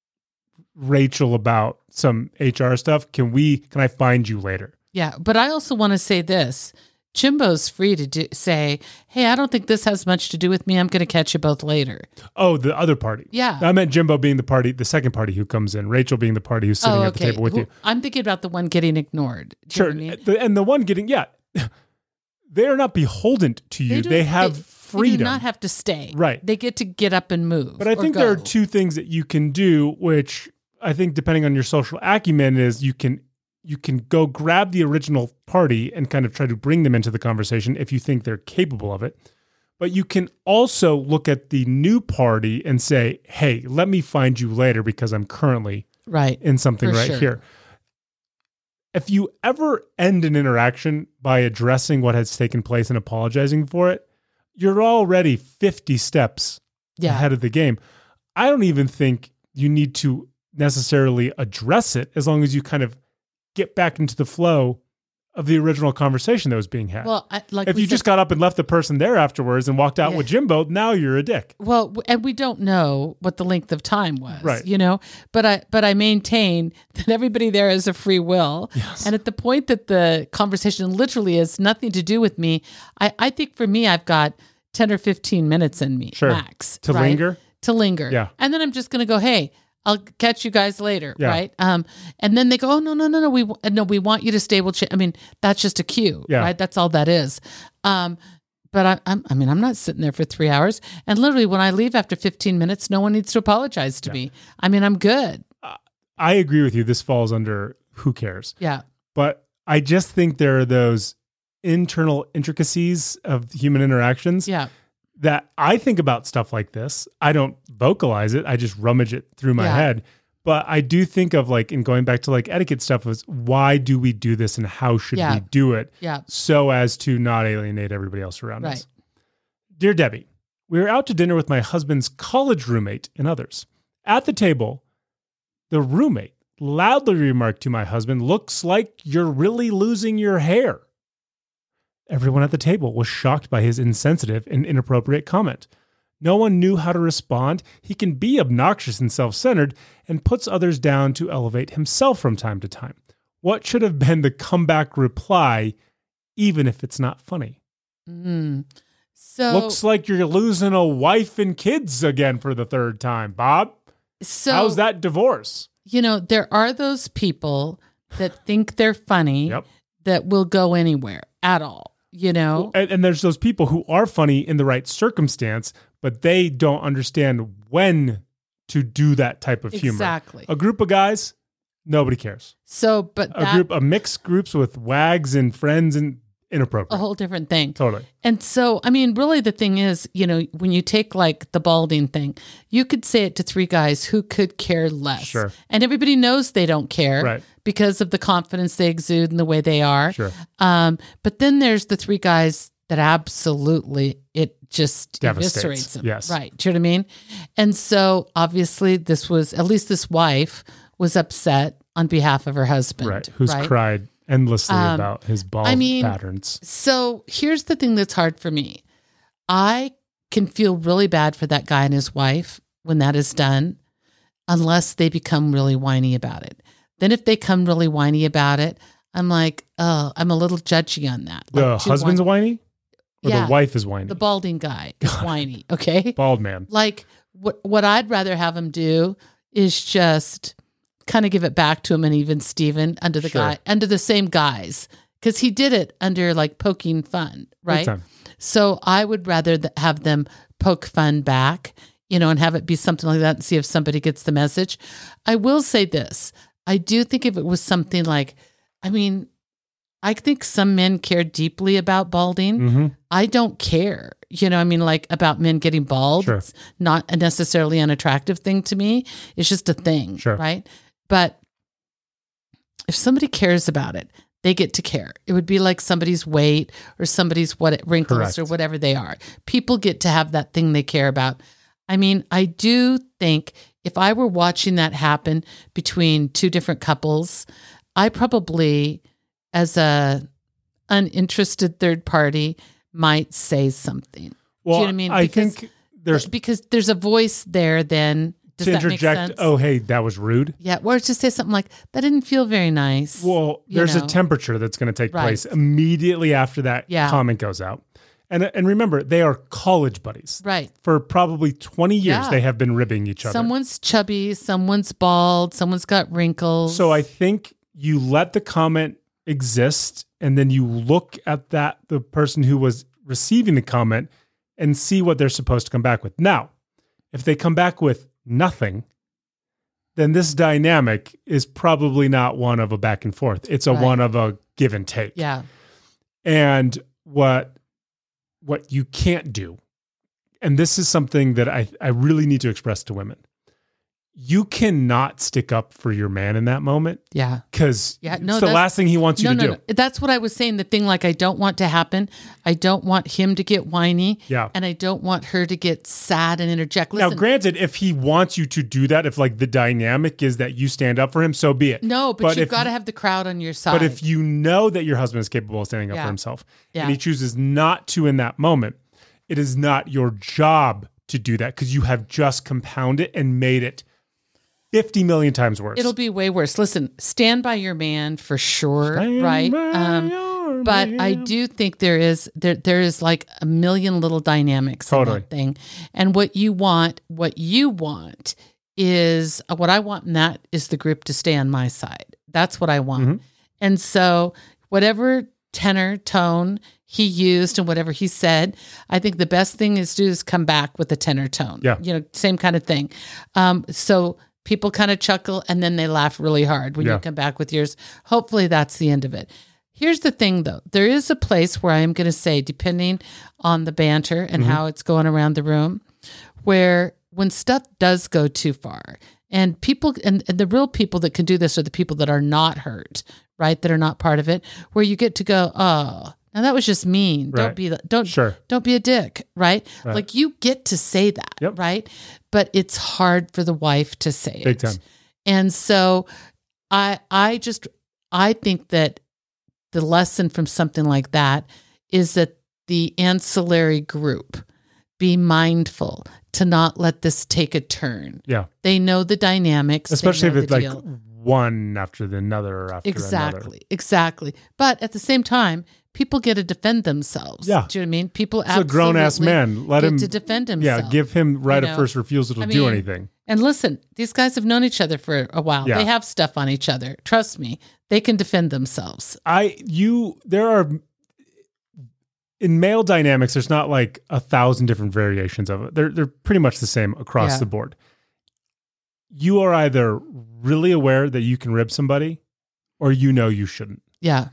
Rachel about some HR stuff. Can I find you later? Yeah. But I also want to say this. Jimbo's free to say, hey, I don't think this has much to do with me. I'm going to catch you both later. Oh, the other party. Yeah. I meant Jimbo being the second party who comes in, Rachel being the party who's sitting at the table with you. I'm thinking about the one getting ignored. Sure. You know what I mean? And the one getting, they are not beholden to you. They have freedom. They do not have to stay. Right. They get to get up and move. But I think there are two things that you can do, which I think depending on your social acumen is you can go grab the original party and kind of try to bring them into the conversation if you think they're capable of it. But you can also look at the new party and say, hey, let me find you later because I'm currently in something here. If you ever end an interaction by addressing what has taken place and apologizing for it, you're already 50 steps ahead of the game. I don't even think you need to necessarily address it as long as you kind of get back into the flow of the original conversation that was being had. Well, if you just got up and left the person there afterwards and walked out with Jimbo, now you're a dick. Well, and we don't know what the length of time was, right? You know, but I maintain that everybody there is a free will, and at the point that the conversation literally has nothing to do with me, I think for me, I've got 10 or 15 minutes in me max to linger, yeah, and then I'm just going to go, hey, I'll catch you guys later, right? And then they go, oh, no, we want you to stay. I mean, that's just a cue, right? That's all that is. But I'm not sitting there for 3 hours. And literally when I leave after 15 minutes, no one needs to apologize to me. I mean, I'm good. I agree with you. This falls under who cares. Yeah. But I just think there are those internal intricacies of human interactions that I think about stuff like this. I don't vocalize it. I just rummage it through my head. But I do think of like, in going back to like etiquette stuff, was why do we do this and how should we do it so as to not alienate everybody else around us? Dear Debbie, we were out to dinner with my husband's college roommate and others. At the table, the roommate loudly remarked to my husband, "Looks like you're really losing your hair." Everyone at the table was shocked by his insensitive and inappropriate comment. No one knew how to respond. He can be obnoxious and self-centered and puts others down to elevate himself from time to time. What should have been the comeback reply, even if it's not funny? So looks like you're losing a wife and kids again for the third time, Bob. So how's that divorce? You know, there are those people that think they're funny that will go anywhere at all. You know, and there's those people who are funny in the right circumstance, but they don't understand when to do that type of humor. Exactly. A group of guys, nobody cares. So, but a mixed groups with wags and friends and inappropriate. A whole different thing. Totally. And so, I mean, really the thing is, you know, when you take like the balding thing, you could say it to three guys who could care less. Sure. And everybody knows they don't care because of the confidence they exude and the way they are. Sure. But then there's the three guys that absolutely, it just eviscerates them. Yes. Right. Do you know what I mean? And so obviously at least this wife was upset on behalf of her husband. Right. Who's cried endlessly about his bald patterns. So here's the thing that's hard for me. I can feel really bad for that guy and his wife when that is done. unless they become really whiny about it. Then if they come really whiny about it, I'm like, oh, I'm a little judgy on that. The husband's whiny? Or Yeah. the wife is whiny? The balding guy is whiny, okay? Bald man. Like what I'd rather have him do is just kind of give it back to him and even Steven under the same guise. Because he did it under like poking fun, right? Big time. So I would rather have them poke fun back, and have it be something like that and see if somebody gets the message. I will say this. I do think if it was something like, I think some men care deeply about balding. Mm-hmm. I don't care, like about men getting bald. Sure. It's not a necessarily unattractive thing to me. It's just a thing, Sure. right? But if somebody cares about it, they get to care. It would be like somebody's weight or somebody's wrinkles Correct. or whatever they are. People get to have that thing they care about. I do think if I were watching that happen between two different couples, I probably, as a uninterested third party, might say something. Well, Do you know what I mean? I think because there's a voice there then. Does to that make interject, sense? oh, hey, that was rude. Yeah, or just say something like, that didn't feel very nice. Well, there's a temperature that's going to take Right. place immediately after that Yeah. comment goes out. And remember, they are college buddies. Right. For probably 20 years, Yeah. they have been ribbing each other. Someone's chubby, someone's bald, someone's got wrinkles. So I think you let the comment exist, and then you look at the person who was receiving the comment and see what they're supposed to come back with. Now, if they come back with nothing, then this dynamic is probably not one of a back and forth. It's a Right. one of a give and take. Yeah. And what you can't do, and this is something that I really need to express to women, you cannot stick up for your man in that moment Yeah. because Yeah, it's the that's- last thing he wants you to do. No. That's what I was saying. The thing like I don't want to happen. I don't want him to get whiny. Yeah. And I don't want her to get sad and interject. Now, Listen, granted, if he wants you to do that, if like the dynamic is that you stand up for him, so be it. no, but you've if- got to have the crowd on your side. But if you know that your husband is capable of standing up Yeah. for himself Yeah. and he chooses not to in that moment, it is not your job to do that because you have just compounded and made it 50 million times worse. It'll be way worse. Listen, stand by your man for sure, Stand right? by your But man. I do think there is like a million little dynamics Totally. in that thing. And what you want is what I want in that is the group to stay on my side. That's what I want. Mm-hmm. And so whatever tenor, tone he used and whatever he said, I think the best thing is to do is come back with a tenor tone. Yeah. Same kind of thing. So people kind of chuckle and then they laugh really hard when Yeah. you come back with yours. Hopefully that's the end of it. Here's the thing though. There is a place where I am going to say, depending on the banter and how it's going around the room, where when stuff does go too far and people, and the real people that can do this are the people that are not hurt, right? That are not part of it, where you get to go, oh, now that was just mean. Right. Don't be a dick, right? Like you get to say that, Yep. right? But it's hard for the wife to say Big it. time. And so I think that the lesson from something like that is that the ancillary group be mindful to not let this take a turn. Yeah. They know the dynamics. they Especially if know it's the like deal. one after another or after another. Exactly. But at the same time, people get to defend themselves. Yeah. Do you know what I mean? People It's a grown-ass man. Let get him to defend himself. Yeah, give him right You of know? first refusal to I do mean, anything. And listen, these guys have known each other for a while. Yeah. They have stuff on each other. Trust me, they can defend themselves. There are in male dynamics, there's not like 1,000 different variations of it. They're pretty much the same across Yeah. the board. You are either really aware that you can rib somebody or you shouldn't. Yeah.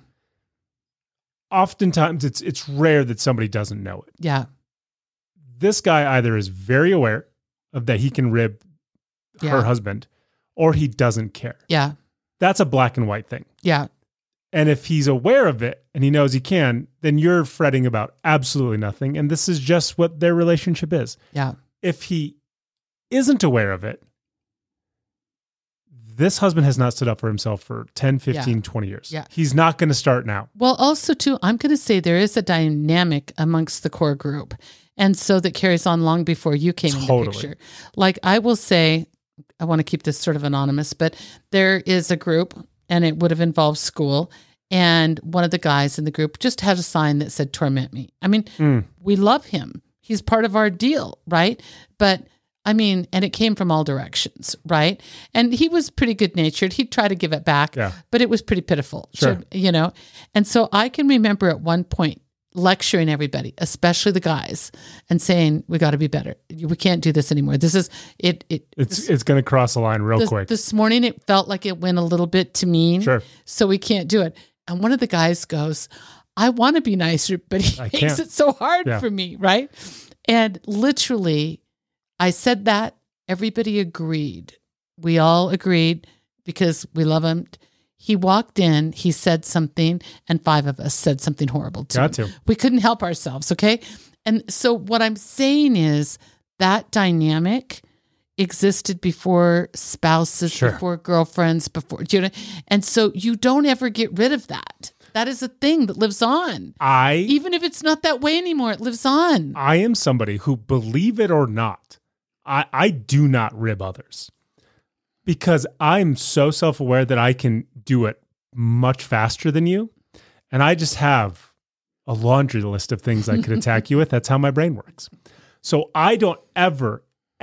Oftentimes it's rare that somebody doesn't know it. Yeah. This guy either is very aware of that he can rib her Yeah. husband or he doesn't care. Yeah. That's a black and white thing. Yeah. And if he's aware of it and he knows he can, then you're fretting about absolutely nothing. And this is just what their relationship is. Yeah. If he isn't aware of it, this husband has not stood up for himself for 10, 15, 20 years. Yeah. He's not going to start now. Well, also too, I'm going to say there is a dynamic amongst the core group. And so that carries on long before you came in the Totally. picture. Like I will say, I want to keep this sort of anonymous, but there is a group and it would have involved school. And one of the guys in the group just had a sign that said, torment me. I mean, we love him. He's part of our deal, right? But I mean, and it came from all directions, right? And he was pretty good natured. He'd try to give it back, but it was pretty pitiful, Sure. So, And so I can remember at one point lecturing everybody, especially the guys, and saying, we got to be better. We can't do this anymore. This is it. It's going to cross the line real quick. This morning, it felt like it went a little bit too mean. Sure. So we can't do it. And one of the guys goes, I want to be nicer, but he makes it so hard for me, right? And literally, I said that. Everybody agreed. We all agreed because we love him. He walked in, he said something, and 5 of us said something horrible to him. We couldn't help ourselves, okay? And so what I'm saying is that dynamic existed before spouses, before girlfriends, before, and so you don't ever get rid of that. That is a thing that lives on. Even if it's not that way anymore, it lives on. I am somebody who, believe it or not, I do not rib others because I'm so self-aware that I can do it much faster than you. And I just have a laundry list of things I could attack you with. That's how my brain works. So I don't ever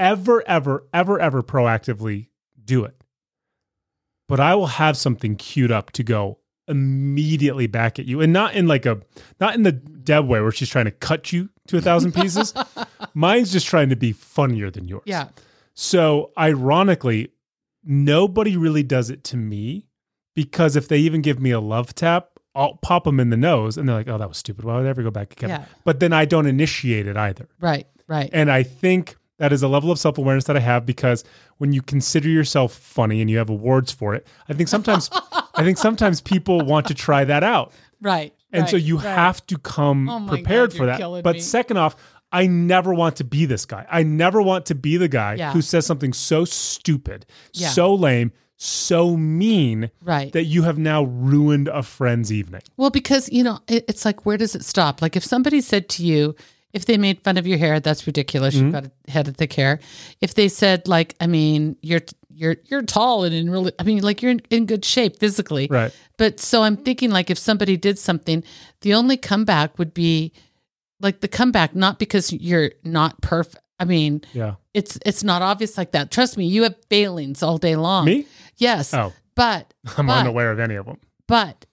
proactively do it. But I will have something queued up to go immediately back at you, and not in the Deb way where she's trying to cut you to 1,000 pieces. Mine's just trying to be funnier than yours. Yeah. So ironically, nobody really does it to me because if they even give me a love tap, I'll pop them in the nose and they're like, oh, that was stupid. Why would I ever go back again? Yeah. But then I don't initiate it either. Right. And I think that is a level of self-awareness that I have because when you consider yourself funny and you have awards for it, I think sometimes people want to try that out. Right. And so you have to come prepared for that. But second off, I never want to be this guy. I never want to be the guy who says something so stupid, so lame, so mean that you have now ruined a friend's evening. Well, because, it's like, where does it stop? Like if somebody said to you, if they made fun of your hair, that's ridiculous. You've got a head of thick hair. If they said like, I mean, you're tall and you're in good shape physically. Right. But so I'm thinking like if somebody did something, the only comeback would be like the comeback, not because you're not perfect. I mean, it's not obvious like that. Trust me, you have failings all day long. Me? Yes. Oh, but I'm unaware of any of them. But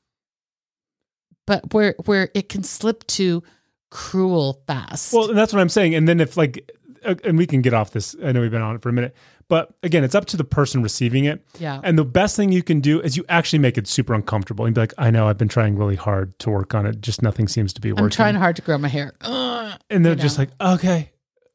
where it can slip to cruel fast. Well, and that's what I'm saying. And then if and we can get off this, I know we've been on it for a minute, but again, it's up to the person receiving it. Yeah. And the best thing you can do is you actually make it super uncomfortable and be like, I know I've been trying really hard to work on it. Just nothing seems to be working. I'm trying hard to grow my hair. And they're just like, okay.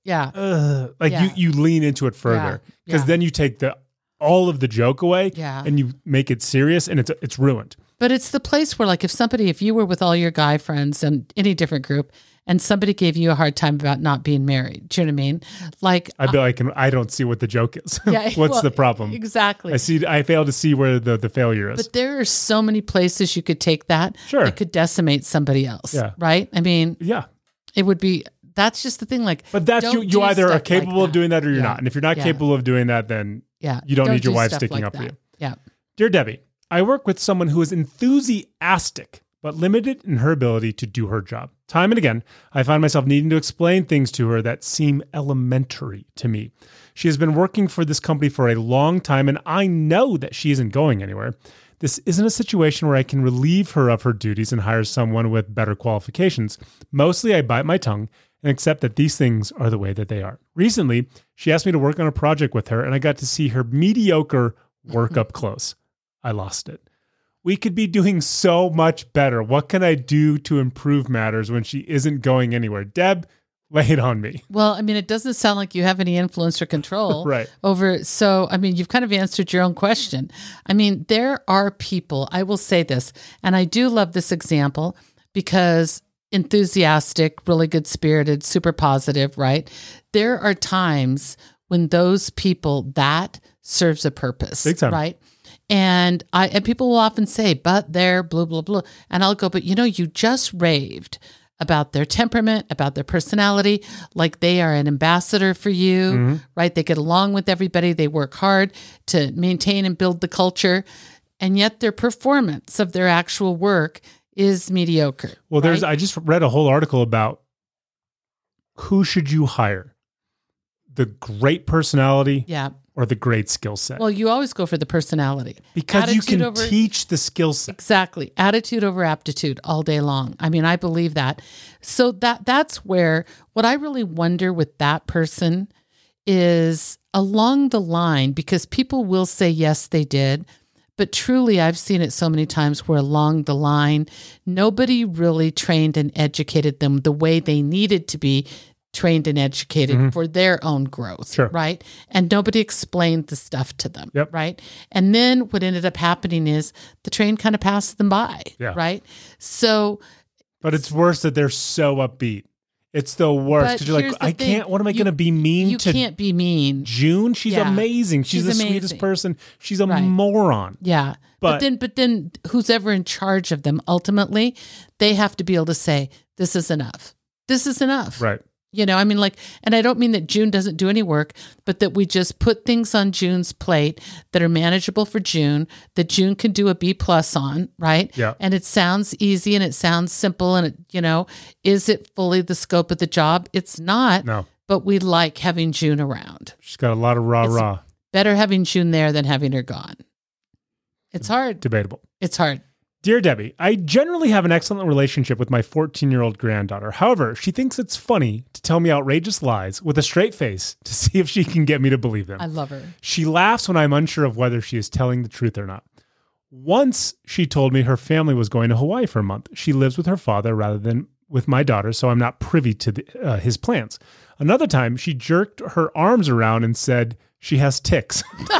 Yeah. You lean into it further because then you take all of the joke away and you make it serious and it's ruined. But it's the place where if you were with all your guy friends and any different group and somebody gave you a hard time about not being married, do you know what I mean? Like I'd be like, I don't see what the joke is. What's the problem? Exactly. I fail to see where the failure is. But there are so many places you could take that. Sure. It could decimate somebody else. Yeah. Right? I mean, it would be, that's just the thing. But that's you either are capable of doing that or you're not. And if you're not capable of doing that, then you don't need your wife sticking up for you. Yeah. Dear Debbie, I work with someone who is enthusiastic, but limited in her ability to do her job. Time and again, I find myself needing to explain things to her that seem elementary to me. She has been working for this company for a long time, and I know that she isn't going anywhere. This isn't a situation where I can relieve her of her duties and hire someone with better qualifications. Mostly, I bite my tongue and accept that these things are the way that they are. Recently, she asked me to work on a project with her, and I got to see her mediocre work up close. I lost it. We could be doing so much better. What can I do to improve matters when she isn't going anywhere? Deb, lay it on me. Well, I mean, it doesn't sound like you have any influence or control over. So, I mean, you've kind of answered your own question. I mean, there are people, I will say this, and I do love this example because enthusiastic, really good spirited, super positive, right? There are times when those people, that serves a purpose, big time. Right? And people will often say, but they're blah, blah, blah. And I'll go, but you just raved about their temperament, about their personality, like they are an ambassador for you, right? They get along with everybody. They work hard to maintain and build the culture. And yet their performance of their actual work is mediocre. Well, right? I just read a whole article about who should you hire? The great personality or the great skill set? Well, you always go for the personality. Because Attitude you can teach the skill set. Exactly. Attitude over aptitude all day long. I mean, I believe that. So that's where what I really wonder with that person is along the line, because people will say, yes, they did. But truly, I've seen it so many times where along the line, nobody really trained and educated them the way they needed to be trained and educated for their own growth, right? And nobody explained the stuff to them, right? And then what ended up happening is the train kind of passed them by, right? So... But it's worse that they're so upbeat. It's the worst. Because you're like, I can't, what am I going to be mean to? You can't be mean. June? She's amazing. She's the sweetest person. She's a moron. Yeah. But then who's ever in charge of them, ultimately, they have to be able to say, this is enough. This is enough. Right. You know, I mean, like, and I don't mean that June doesn't do any work, but that we just put things on June's plate that are manageable for June, that June can do a B+ on, right? Yeah. And it sounds easy and it sounds simple and, is it fully the scope of the job? It's not. No. But we like having June around. She's got a lot of rah-rah. Better having June there than having her gone. It's hard. Debatable. It's hard. Dear Debbie, I generally have an excellent relationship with my 14-year-old granddaughter. However, she thinks it's funny to tell me outrageous lies with a straight face to see if she can get me to believe them. I love her. She laughs when I'm unsure of whether she is telling the truth or not. Once she told me her family was going to Hawaii for a month. She lives with her father rather than with my daughter, so I'm not privy to his plans. Another time, she jerked her arms around and said she has tics.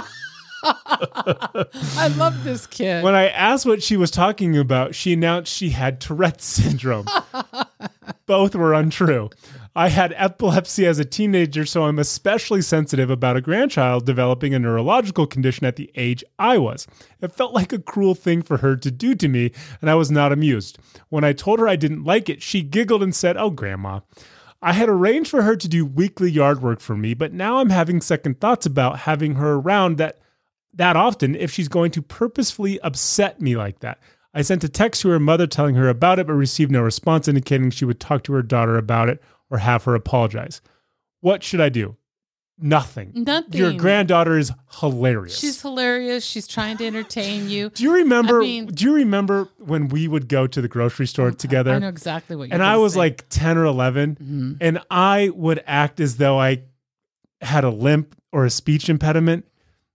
I love this kid. When I asked what she was talking about, she announced she had Tourette's syndrome. Both were untrue. I had epilepsy as a teenager, so I'm especially sensitive about a grandchild developing a neurological condition at the age I was. It felt like a cruel thing for her to do to me, and I was not amused. When I told her I didn't like it, she giggled and said, "Oh, Grandma." I had arranged for her to do weekly yard work for me, but now I'm having second thoughts about having her around that often if she's going to purposefully upset me like that. I sent a text to her mother telling her about it, but received no response indicating she would talk to her daughter about it or have her apologize. What should I do? Nothing. Your granddaughter is hilarious. She's hilarious. She's trying to entertain you. Do you remember when we would go to the grocery store together? I know exactly what you're And I was like 10 or 11, and I would act as though I had a limp or a speech impediment.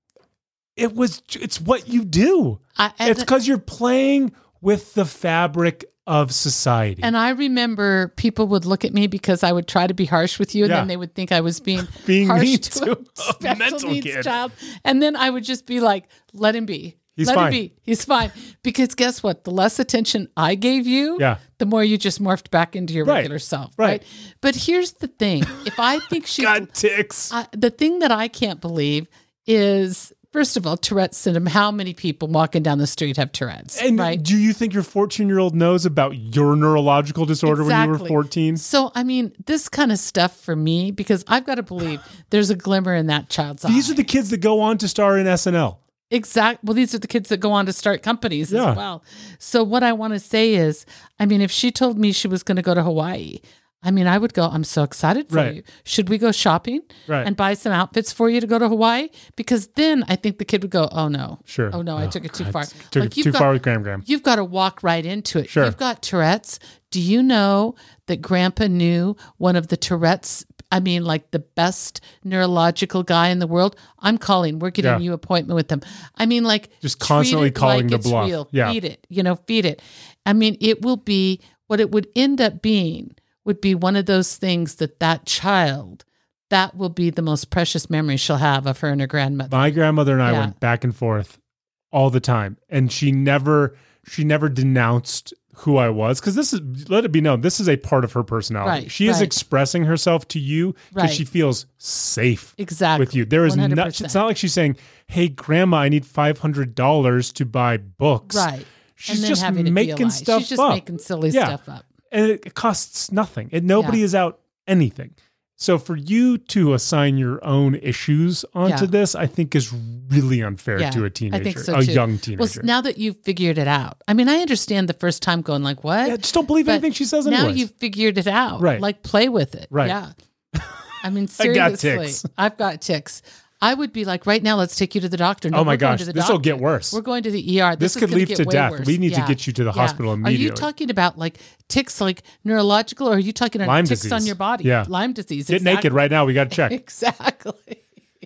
It's what you do. It's because you're playing with the fabric of society. And I remember people would look at me because I would try to be harsh with you, and then they would think I was being harsh mean to a special mental needs kid. child. And then I would just be like, let him be. Let him be. He's fine. Because guess what? The less attention I gave you, the more you just morphed back into your regular self. Right. But here's the thing. If I think she's got tics. The thing that I can't believe is, first of all, Tourette's syndrome. How many people walking down the street have Tourette's? And right? Do you think your 14-year-old knows about your neurological disorder when you were 14? So, I mean, this kind of stuff for me, because I've got to believe there's a glimmer in that child's eye. These are the kids that go on to star in SNL. Exactly. Well, these are the kids that go on to start companies as well. So what I want to say is, I mean, if she told me she was going to go to Hawaii, I mean, I would go, I'm so excited for you. Should we go shopping and buy some outfits for you to go to Hawaii? Because then I think the kid would go, oh, no. Sure. Oh, no, I took it too far. Took it too far with Gram. You've got to walk right into it. Sure. You've got Tourette's. Do you know that Grandpa knew one of the Tourette's, like the best neurological guy in the world? I'm calling. We're getting you an appointment with them. I mean, like, just constantly calling like the bluff. Real. Yeah. Feed it. I mean, it will be what it would end up being. Would be one of those things that child, that will be the most precious memory she'll have of her and her grandmother. My grandmother and I went back and forth all the time, and she never denounced who I was, because let it be known, this is a part of her personality. She is expressing herself to you because she feels safe with you. There is it's not like she's saying, "Hey, Grandma, I need $500 to buy books." Right. She's just making stuff up. She's just making silly stuff up. And it costs nothing. Nobody is out anything. So for you to assign your own issues onto this, I think is really unfair to a teenager, I think so a too. young teenager. Well, now that you've figured it out, I mean, I understand the first time going like, what? Yeah, just don't believe But anything she says anyways. Now you've figured it out. Right. Like play with it. Right. Yeah. I mean, I got seriously. tics. I've got tics. I would be like, right now, let's take you to the doctor. No, oh my we're going gosh, to the this will doctor. get worse. We're going to the ER. This is could gonna lead get to way death. worse. We need to get you to the hospital immediately. Are you talking about like tics, like neurological, or are you talking about Lyme tics disease. on your body? Yeah. Lyme disease. Get naked right now. We got to check. Exactly.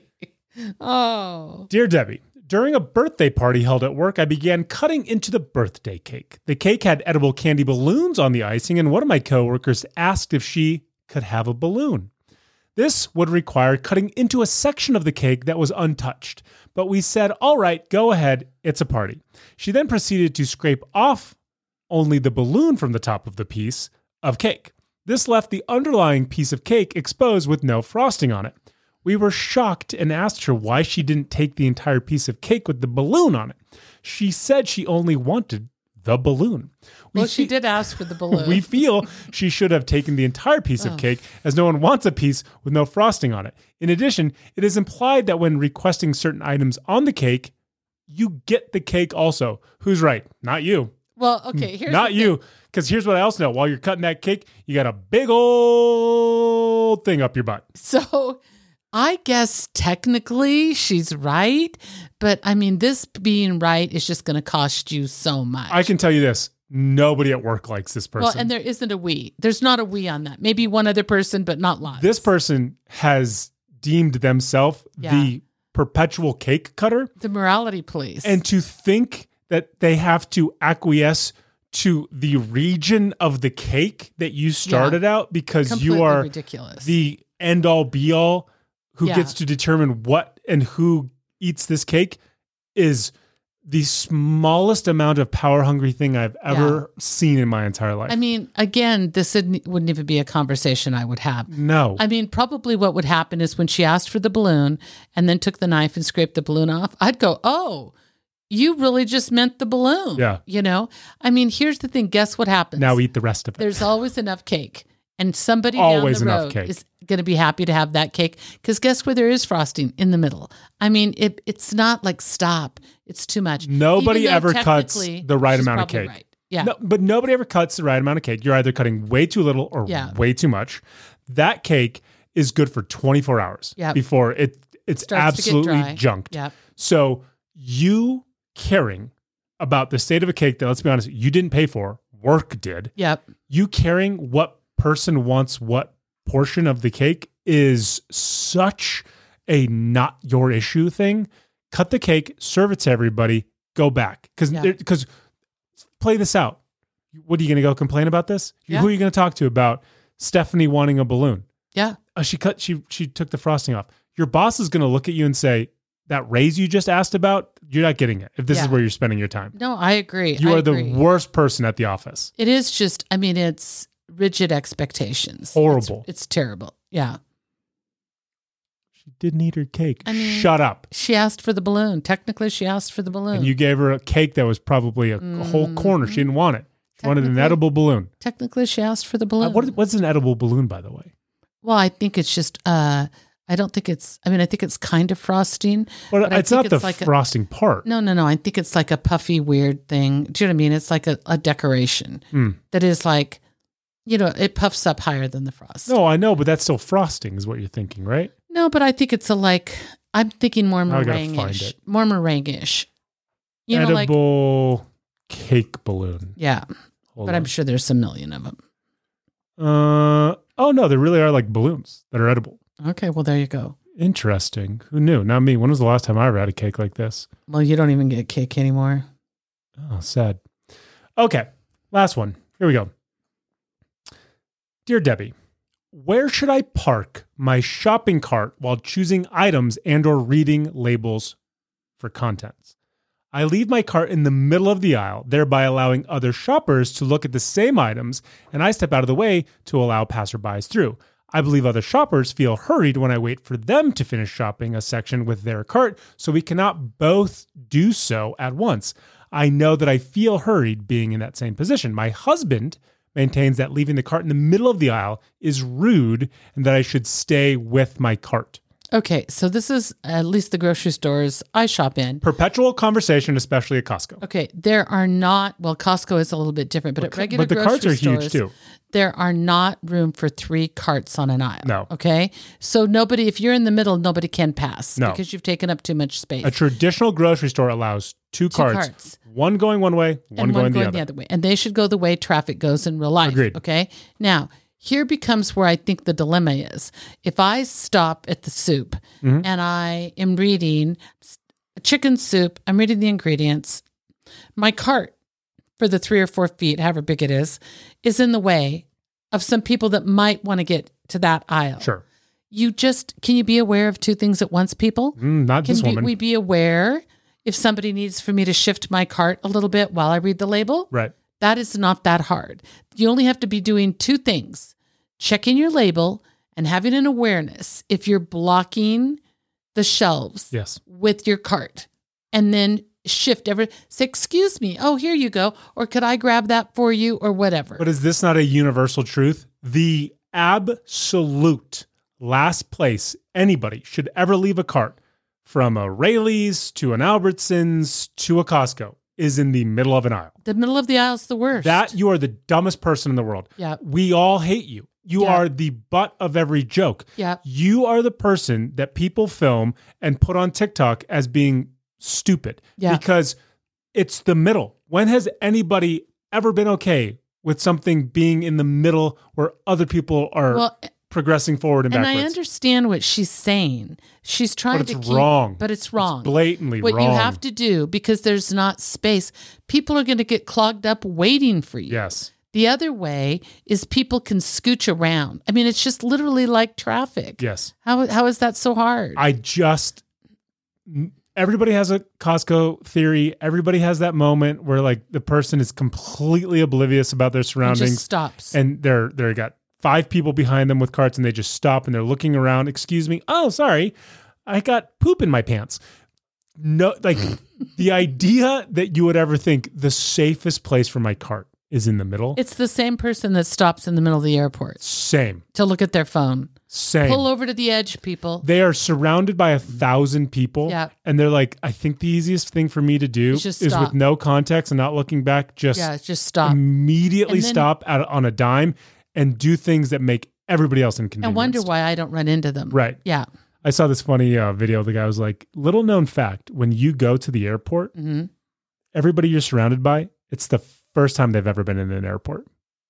Oh. Dear Debbie, during a birthday party held at work, I began cutting into the birthday cake. The cake had edible candy balloons on the icing, and one of my coworkers asked if she could have a balloon. This would require cutting into a section of the cake that was untouched, but we said, all right, go ahead, it's a party. She then proceeded to scrape off only the balloon from the top of the piece of cake. This left the underlying piece of cake exposed with no frosting on it. We were shocked and asked her why she didn't take the entire piece of cake with the balloon on it. She said she only wanted the balloon. Well, she did ask for the balloon. We feel she should have taken the entire piece of cake, as no one wants a piece with no frosting on it. In addition, it is implied that when requesting certain items on the cake, you get the cake also. Who's right? Not you. Well, okay, here's Not the you. Because here's what I also know. While you're cutting that cake, you got a big old thing up your butt. So I guess technically she's right, but I mean, this being right is just going to cost you so much. I can tell you this. Nobody at work likes this person. Well, and there isn't a we. There's not a we on that. Maybe one other person, but not lots. This person has deemed themselves the perpetual cake cutter. The morality police. And to think that they have to acquiesce to the region of the cake that you started out because completely you are ridiculous. The end all be all who Yeah. gets to determine what and who eats this cake is the smallest amount of power hungry thing I've ever seen in my entire life. I mean, again, this wouldn't even be a conversation I would have. No. I mean, probably what would happen is when she asked for the balloon and then took the knife and scraped the balloon off, I'd go, oh, you really just meant the balloon. Yeah. You know? I mean, here's the thing. Guess what happens? Now eat the rest of it. There's always enough cake. And somebody Always down the enough road cake. is going to be happy to have that cake. Because guess where there is frosting? In the middle. I mean, it's not like stop. It's too much. Nobody Even though ever cuts technically the right she's amount of probably cake. right. Yeah. No, but nobody ever cuts the right amount of cake. You're either cutting way too little or way too much. That cake is good for 24 hours before it's Starts to get absolutely dry. junked. Yep. So you caring about the state of a cake that, let's be honest, you didn't pay for, work did. Yep. You caring what person wants what portion of the cake is such a not your issue thing. Cut the cake, serve it to everybody, go back. Because play this out. What are you going to go complain about this? Yeah. Who are you going to talk to about Stephanie wanting a balloon? Yeah. She took the frosting off. Your boss is going to look at you and say, that raise you just asked about, you're not getting it if this is where you're spending your time. No, I agree. You are the worst person at the office. It is just, I mean, it's rigid expectations. Horrible. It's terrible. Yeah. She didn't eat her cake. I mean, shut up. She asked for the balloon. Technically, she asked for the balloon. And you gave her a cake that was probably a whole corner. She didn't want it. She wanted an edible balloon. Technically, she asked for the balloon. What's an edible balloon, by the way? Well, I think it's just, I think it's kind of frosting. But it's not the like frosting part. No. I think it's like a puffy, weird thing. Do you know what I mean? It's like a decoration that is like, it puffs up higher than the frost. No, I know, but that's still frosting is what you're thinking, right? No, but I think it's I'm thinking more Now I gotta find meringue-ish. it. More meringue-ish. Edible cake balloon. Yeah. Hold But on. I'm sure there's a million of them. Oh no, there really are like balloons that are edible. Okay, well, there you go. Interesting. Who knew? Not me. When was the last time I ever had a cake like this? Well, you don't even get cake anymore. Oh, sad. Okay, last one. Here we go. Dear Debbie, where should I park my shopping cart while choosing items and or reading labels for contents? I leave my cart in the middle of the aisle, thereby allowing other shoppers to look at the same items, and I step out of the way to allow passerbys through. I believe other shoppers feel hurried when I wait for them to finish shopping a section with their cart, so we cannot both do so at once. I know that I feel hurried being in that same position. My husband maintains that leaving the cart in the middle of the aisle is rude and that I should stay with my cart. Okay, so this is at least the grocery stores I shop in. Perpetual conversation, especially at Costco. Okay, there are not, well, Costco is a little bit different, but at regular But the grocery carts are stores, huge too. there are not room for 3 carts on an aisle. No. Okay, so nobody, if you're in the middle, nobody can pass No. because you've taken up too much space. A traditional grocery store allows two carts, one going one way, one going the other. way. And they should go the way traffic goes in real life. Agreed. Okay, now, here becomes where I think the dilemma is. If I stop at the soup and I am reading chicken soup, I'm reading the ingredients, my cart for the 3 or 4 feet, however big it is in the way of some people that might want to get to that aisle. Sure. Can you be aware of 2 things at once, people? Not this woman. Can we be aware if somebody needs for me to shift my cart a little bit while I read the label? Right. That is not that hard. You only have to be doing 2 things. Checking your label and having an awareness if you're blocking the shelves with your cart. And then shift say, excuse me, oh, here you go. Or could I grab that for you or whatever? But is this not a universal truth? The absolute last place anybody should ever leave a cart, from a Rayleigh's to an Albertsons to a Costco, is in the middle of an aisle. The middle of the aisle is the worst. That you are the dumbest person in the world. Yeah. We all hate you. You are the butt of every joke. Yeah. You are the person that people film and put on TikTok as being stupid. Yeah. Because it's the middle. When has anybody ever been okay with something being in the middle where other people are progressing forward and backwards? And I understand what she's saying. She's trying to keep... wrong. But it's wrong. It's blatantly what wrong. What you have to do, because there's not space, people are going to get clogged up waiting for you. Yes. The other way is people can scooch around. I mean, it's just literally like traffic. Yes. How is that so hard? Everybody has a Costco theory. Everybody has that moment where like the person is completely oblivious about their surroundings. And just stops. And they're got 5 people behind them with carts and they just stop and they're looking around. Excuse me. Oh, sorry. I got poop in my pants. No, like the idea that you would ever think the safest place for my cart is in the middle. It's the same person that stops in the middle of the airport. Same. To look at their phone. Same. Pull over to the edge, people. They are surrounded by 1,000 people. Yeah. And they're like, I think the easiest thing for me to do is with no context and not looking back, just stop. Immediately stop on a dime and do things that make everybody else inconvenienced. And wonder why I don't run into them. Right. Yeah. I saw this funny video. The guy was like, little known fact, when you go to the airport, everybody you're surrounded by, it's the first time they've ever been in an airport.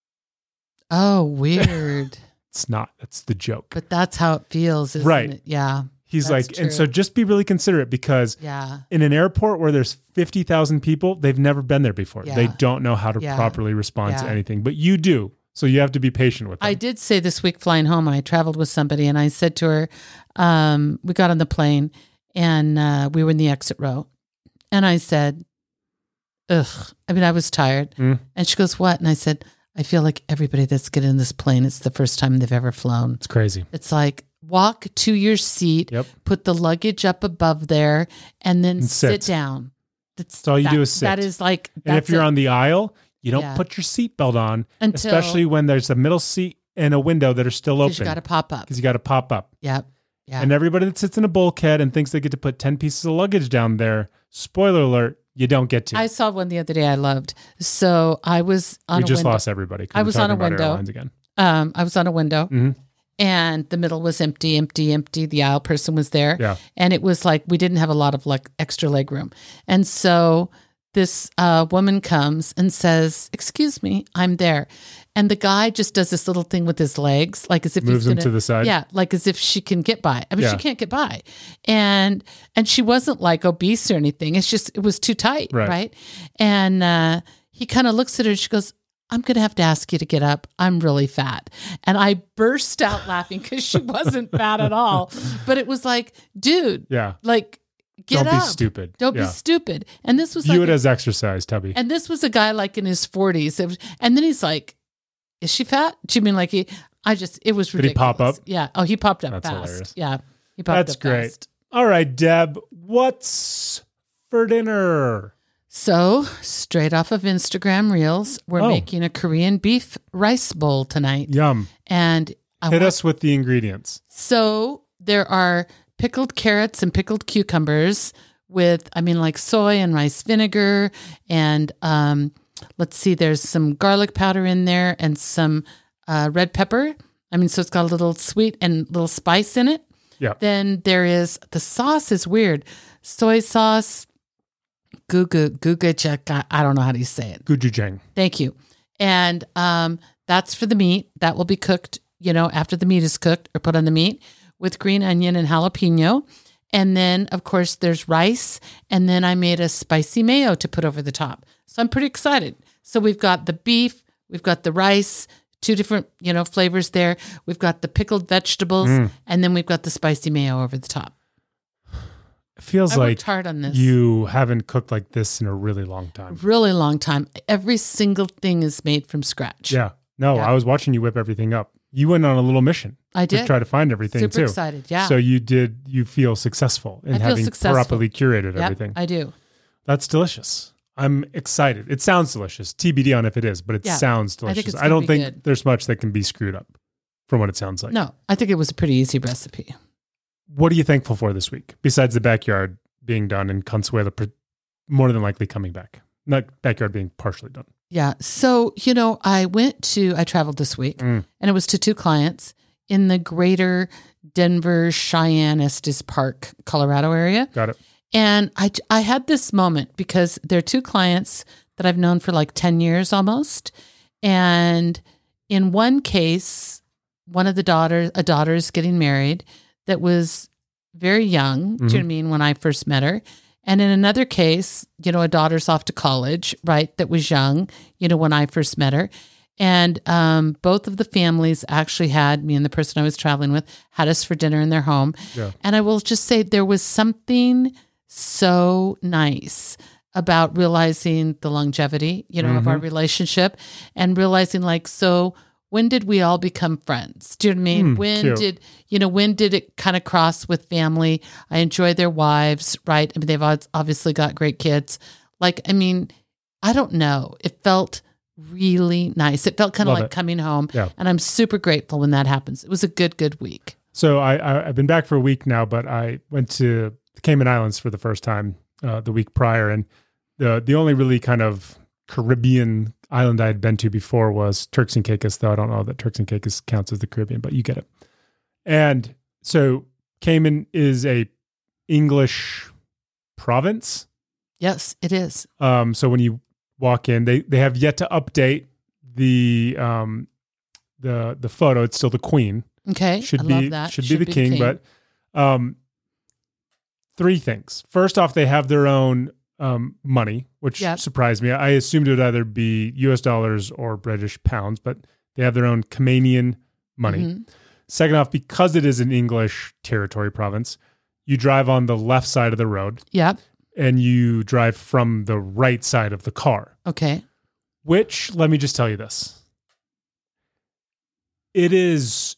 Oh, weird. It's not. That's the joke. But that's how it feels, isn't it? Yeah. He's like, true. And so just be really considerate because in an airport where there's 50,000 people, they've never been there before. Yeah. They don't know how to properly respond to anything, but you do. So you have to be patient with them. I did say this week flying home, I traveled with somebody and I said to her, we got on the plane and we were in the exit row. And I said, ugh, I mean, I was tired. And she goes, what? And I said, I feel like everybody that's getting in this plane, it's the first time they've ever flown. It's crazy. It's like, walk to your seat, put the luggage up above there, and then sit down. That's all you do is sit. That is like, and if you're on the aisle, you don't put your seatbelt on, especially when there's a middle seat and a window that are still open. Because you got to pop up. Because you got to pop up. Yep. Yeah. And everybody that sits in a bulkhead and thinks they get to put 10 pieces of luggage down there, spoiler alert, you don't get to. I saw one the other day I loved. So I was on a window. We just lost everybody. I was on a window. Again. I was on a window. And the middle was empty. The aisle person was there. Yeah. And it was like, we didn't have a lot of like extra leg room. And so this woman comes and says, excuse me, I'm there. And the guy just does this little thing with his legs, like as if moves him to the side. Yeah, like as if she can get by. I mean, she can't get by. And she wasn't like obese or anything. It's just, it was too tight, right? And he kind of looks at her and she goes, I'm going to have to ask you to get up. I'm really fat. And I burst out laughing because she wasn't fat at all. But it was like, dude, like, get up. Don't be stupid. Don't be stupid. And this was view it as exercise, Tubby. And this was a guy like in his 40s. And then he's like, is she fat? Do you mean like it was ridiculous. Did he pop up? Yeah. Oh, he popped up That's fast. Hilarious. Yeah. He popped up great. fast. All right, Deb, what's for dinner? So, straight off of Instagram Reels, we're making a Korean beef rice bowl tonight. Yum. And Hit us with the ingredients. So, there are pickled carrots and pickled cucumbers with, like soy and rice vinegar. And let's see, there's some garlic powder in there and some red pepper. So it's got a little sweet and little spice in it. Yeah. Then there is, the sauce is weird. Soy sauce, gugajang, I don't know how to say it. Gochujang. Thank you. And that's for the meat. That will be cooked, after the meat is cooked or put on the meat with green onion and jalapeno. And then, of course, there's rice. And then I made a spicy mayo to put over the top. So I'm pretty excited. So we've got the beef, we've got the rice, 2 different, flavors there. We've got the pickled vegetables, and then we've got the spicy mayo over the top. It feels I like worked hard on this. You haven't cooked like this in a really long time. Really long time. Every single thing is made from scratch. Yeah. No, Yeah. I was watching you whip everything up. You went on a little mission. I did. To try to find everything Super too. excited. Yeah. So you feel successful in I feel having successful. properly curated Yep, everything. I do. That's delicious. I'm excited. It sounds delicious. TBD on if it is, but it Yeah, sounds I think delicious. it's I don't gonna be think good. there's much that can be screwed up from what it sounds like. No, I think it was a pretty easy recipe. What are you thankful for this week, besides the backyard being done and Consuelo more than likely coming back? Not backyard being partially done. Yeah. So, I traveled this week and it was to 2 clients in the greater Denver, Cheyenne, Estes Park, Colorado area. Got it. And I had this moment because there are 2 clients that I've known for like 10 years almost. And in one case, a daughter is getting married that was very young, do you know what I mean, when I first met her. And in another case, a daughter's off to college, right, that was young, when I first met her. And both of the families actually had, me and the person I was traveling with, had us for dinner in their home. Yeah. And I will just say there was something so nice about realizing the longevity, of our relationship and realizing so when did we all become friends? Do you know what I mean? When did it kind of cross with family? I enjoy their wives, right? They've obviously got great kids. I don't know. It felt really nice. It felt kind of like coming home. Yeah. And I'm super grateful when that happens. It was a good week. So I've been back for a week now, but I went to the Cayman Islands for the first time the week prior. And the only really kind of Caribbean island I had been to before was Turks and Caicos, though I don't know that Turks and Caicos counts as the Caribbean, but you get it. And so Cayman is a English province. Yes, it is. So when you walk in, they have yet to update the photo. It's still the Queen. Okay, love that. Should be the king. But 3 things. First off, they have their own money, which surprised me. I assumed it would either be US dollars or British pounds, but they have their own Caymanian money. Mm-hmm. Second off, because it is an English territory province, you drive on the left side of the road. Yep. And you drive from the right side of the car. Okay. Which, let me just tell you this. It is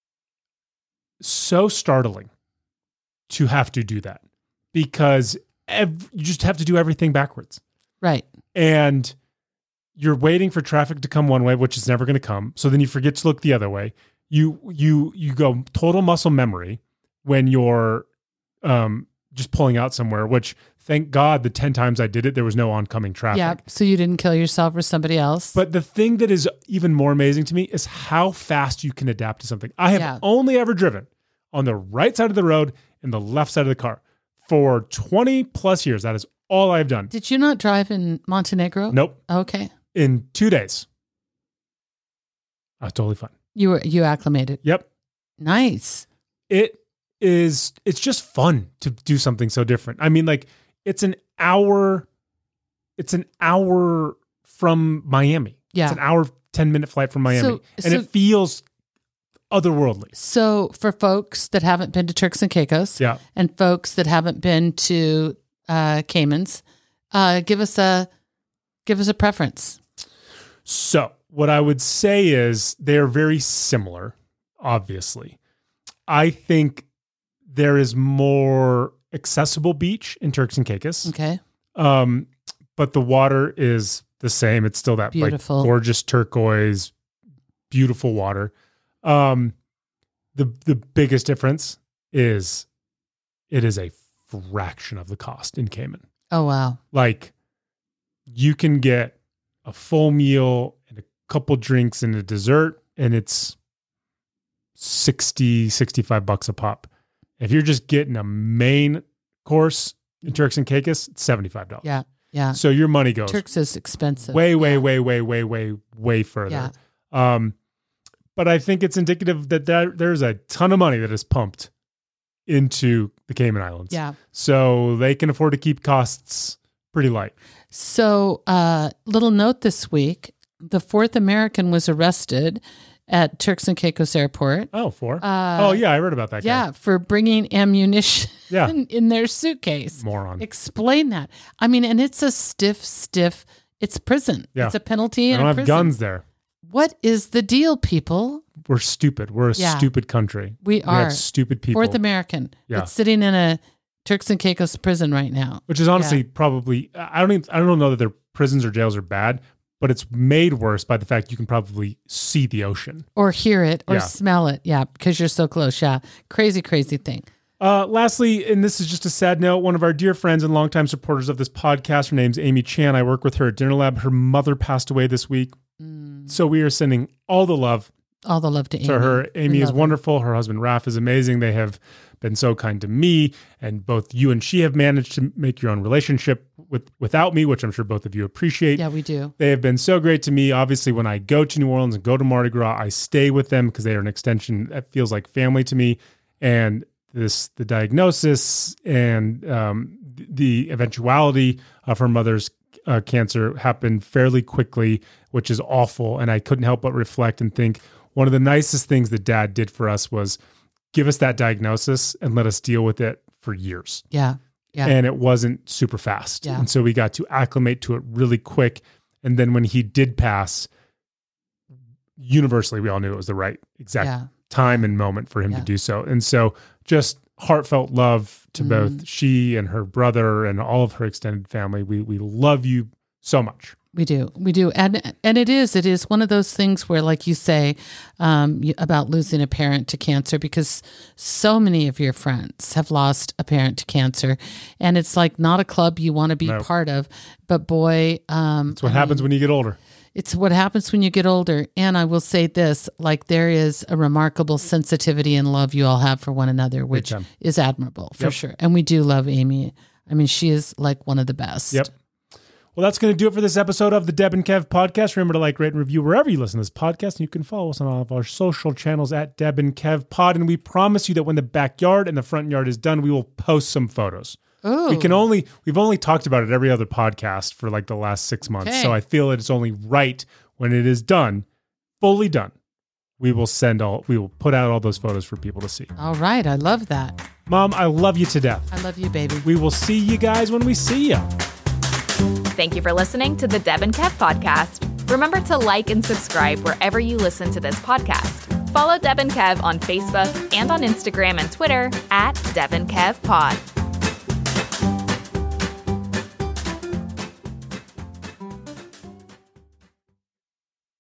so startling to have to do that because you just have to do everything backwards. Right. And you're waiting for traffic to come one way, which is never going to come. So then you forget to look the other way. You go total muscle memory when you're just pulling out somewhere, which thank God the 10 times I did it, there was no oncoming traffic. Yeah. So you didn't kill yourself or somebody else. But the thing that is even more amazing to me is how fast you can adapt to something. I have only ever driven on the right side of the road and the left side of the car for 20 plus years. That is all I've done. Did you not drive in Montenegro? Nope. Okay. In 2 days. That's totally fine. You acclimated. Yep. Nice. It's just fun to do something so different. It's an hour from Miami. Yeah. It's an hour, 10-minute flight from Miami. And it feels otherworldly. So for folks that haven't been to Turks and Caicos and folks that haven't been to Caymans, give us a preference. So what I would say is they're very similar, obviously. I think there is more accessible beach in Turks and Caicos. Okay. but the water is the same. It's still that Beautiful. like gorgeous turquoise, beautiful water. The biggest difference is it is a fraction of the cost in Cayman. Oh, wow. Like you can get a full meal and a couple drinks and a dessert, and it's $65 a pop. If you're just getting a main course in Turks and Caicos, it's $75. Yeah. Yeah. So your money goes Turks is expensive. way further. Yeah. But I think it's indicative that there's a ton of money that is pumped into the Cayman Islands. Yeah. So they can afford to keep costs pretty light. So, little note this week, the fourth American was arrested at Turks and Caicos Airport. Oh, yeah, I read about that guy. Yeah, for bringing ammunition Yeah. in their suitcase. Moron. Explain that. I mean, and it's a stiff, it's prison. Yeah. It's a penalty They and don't a have prison. guns there. What is the deal, people? We're stupid. We're a stupid country. We are. have stupid people. Fourth American. Yeah. It's sitting in a Turks and Caicos prison right now. Which is honestly probably, I don't know that their prisons or jails are bad, but it's made worse by the fact you can probably see the ocean. Or hear it or Yeah. smell it. Yeah, because you're so close. Yeah. Crazy thing. Lastly, and this is just a sad note, one of our dear friends and longtime supporters of this podcast, her name's Amy Chan. I work with her at Dinner Lab. Her mother passed away this week. So we are sending all the love All the love to Amy. to her. Amy is love her. wonderful. Her husband, Raf, is amazing. They have been so kind to me, and both you and she have managed to make your own relationship without me, which I'm sure both of you appreciate. Yeah, we do. They have been so great to me. Obviously, when I go to New Orleans and go to Mardi Gras, I stay with them because they are an extension that feels like family to me. And the diagnosis and the eventuality of her mother's cancer happened fairly quickly, which is awful. And I couldn't help but reflect and think one of the nicest things that Dad did for us was give us that diagnosis and let us deal with it for years. Yeah. Yeah. And it wasn't super fast. Yeah. And so we got to acclimate to it really quick. And then when he did pass, universally, we all knew it was the right exact time and moment for him to do so. And so just heartfelt love to both she and her brother and all of her extended family. We love you so much. We do. And it is one of those things where, like you say, about losing a parent to cancer, because so many of your friends have lost a parent to cancer, and it's like not a club you want to be part of, but boy, it's what happens when you get older. It's what happens when you get older. And I will say this, like there is a remarkable sensitivity and love you all have for one another, which is admirable for sure. And we do love Amy. I mean, she is like one of the best. Yep. Well, that's going to do it for this episode of the Deb and Kev podcast. Remember to like, rate, and review wherever you listen to this podcast. And you can follow us on all of our social channels at Deb and Kev Pod. And we promise you that when the backyard and the front yard is done, we will post some photos. Ooh. We've only talked about it every other podcast for like the last 6 months. Okay. So I feel it's only right when it is done, fully done. We will put out all those photos for people to see. All right. I love that. Mom, I love you to death. I love you, baby. We will see you guys when we see you. Thank you for listening to the Deb and Kev podcast. Remember to like and subscribe wherever you listen to this podcast. Follow Deb and Kev on Facebook and on Instagram and Twitter at Deb and Kev Pod.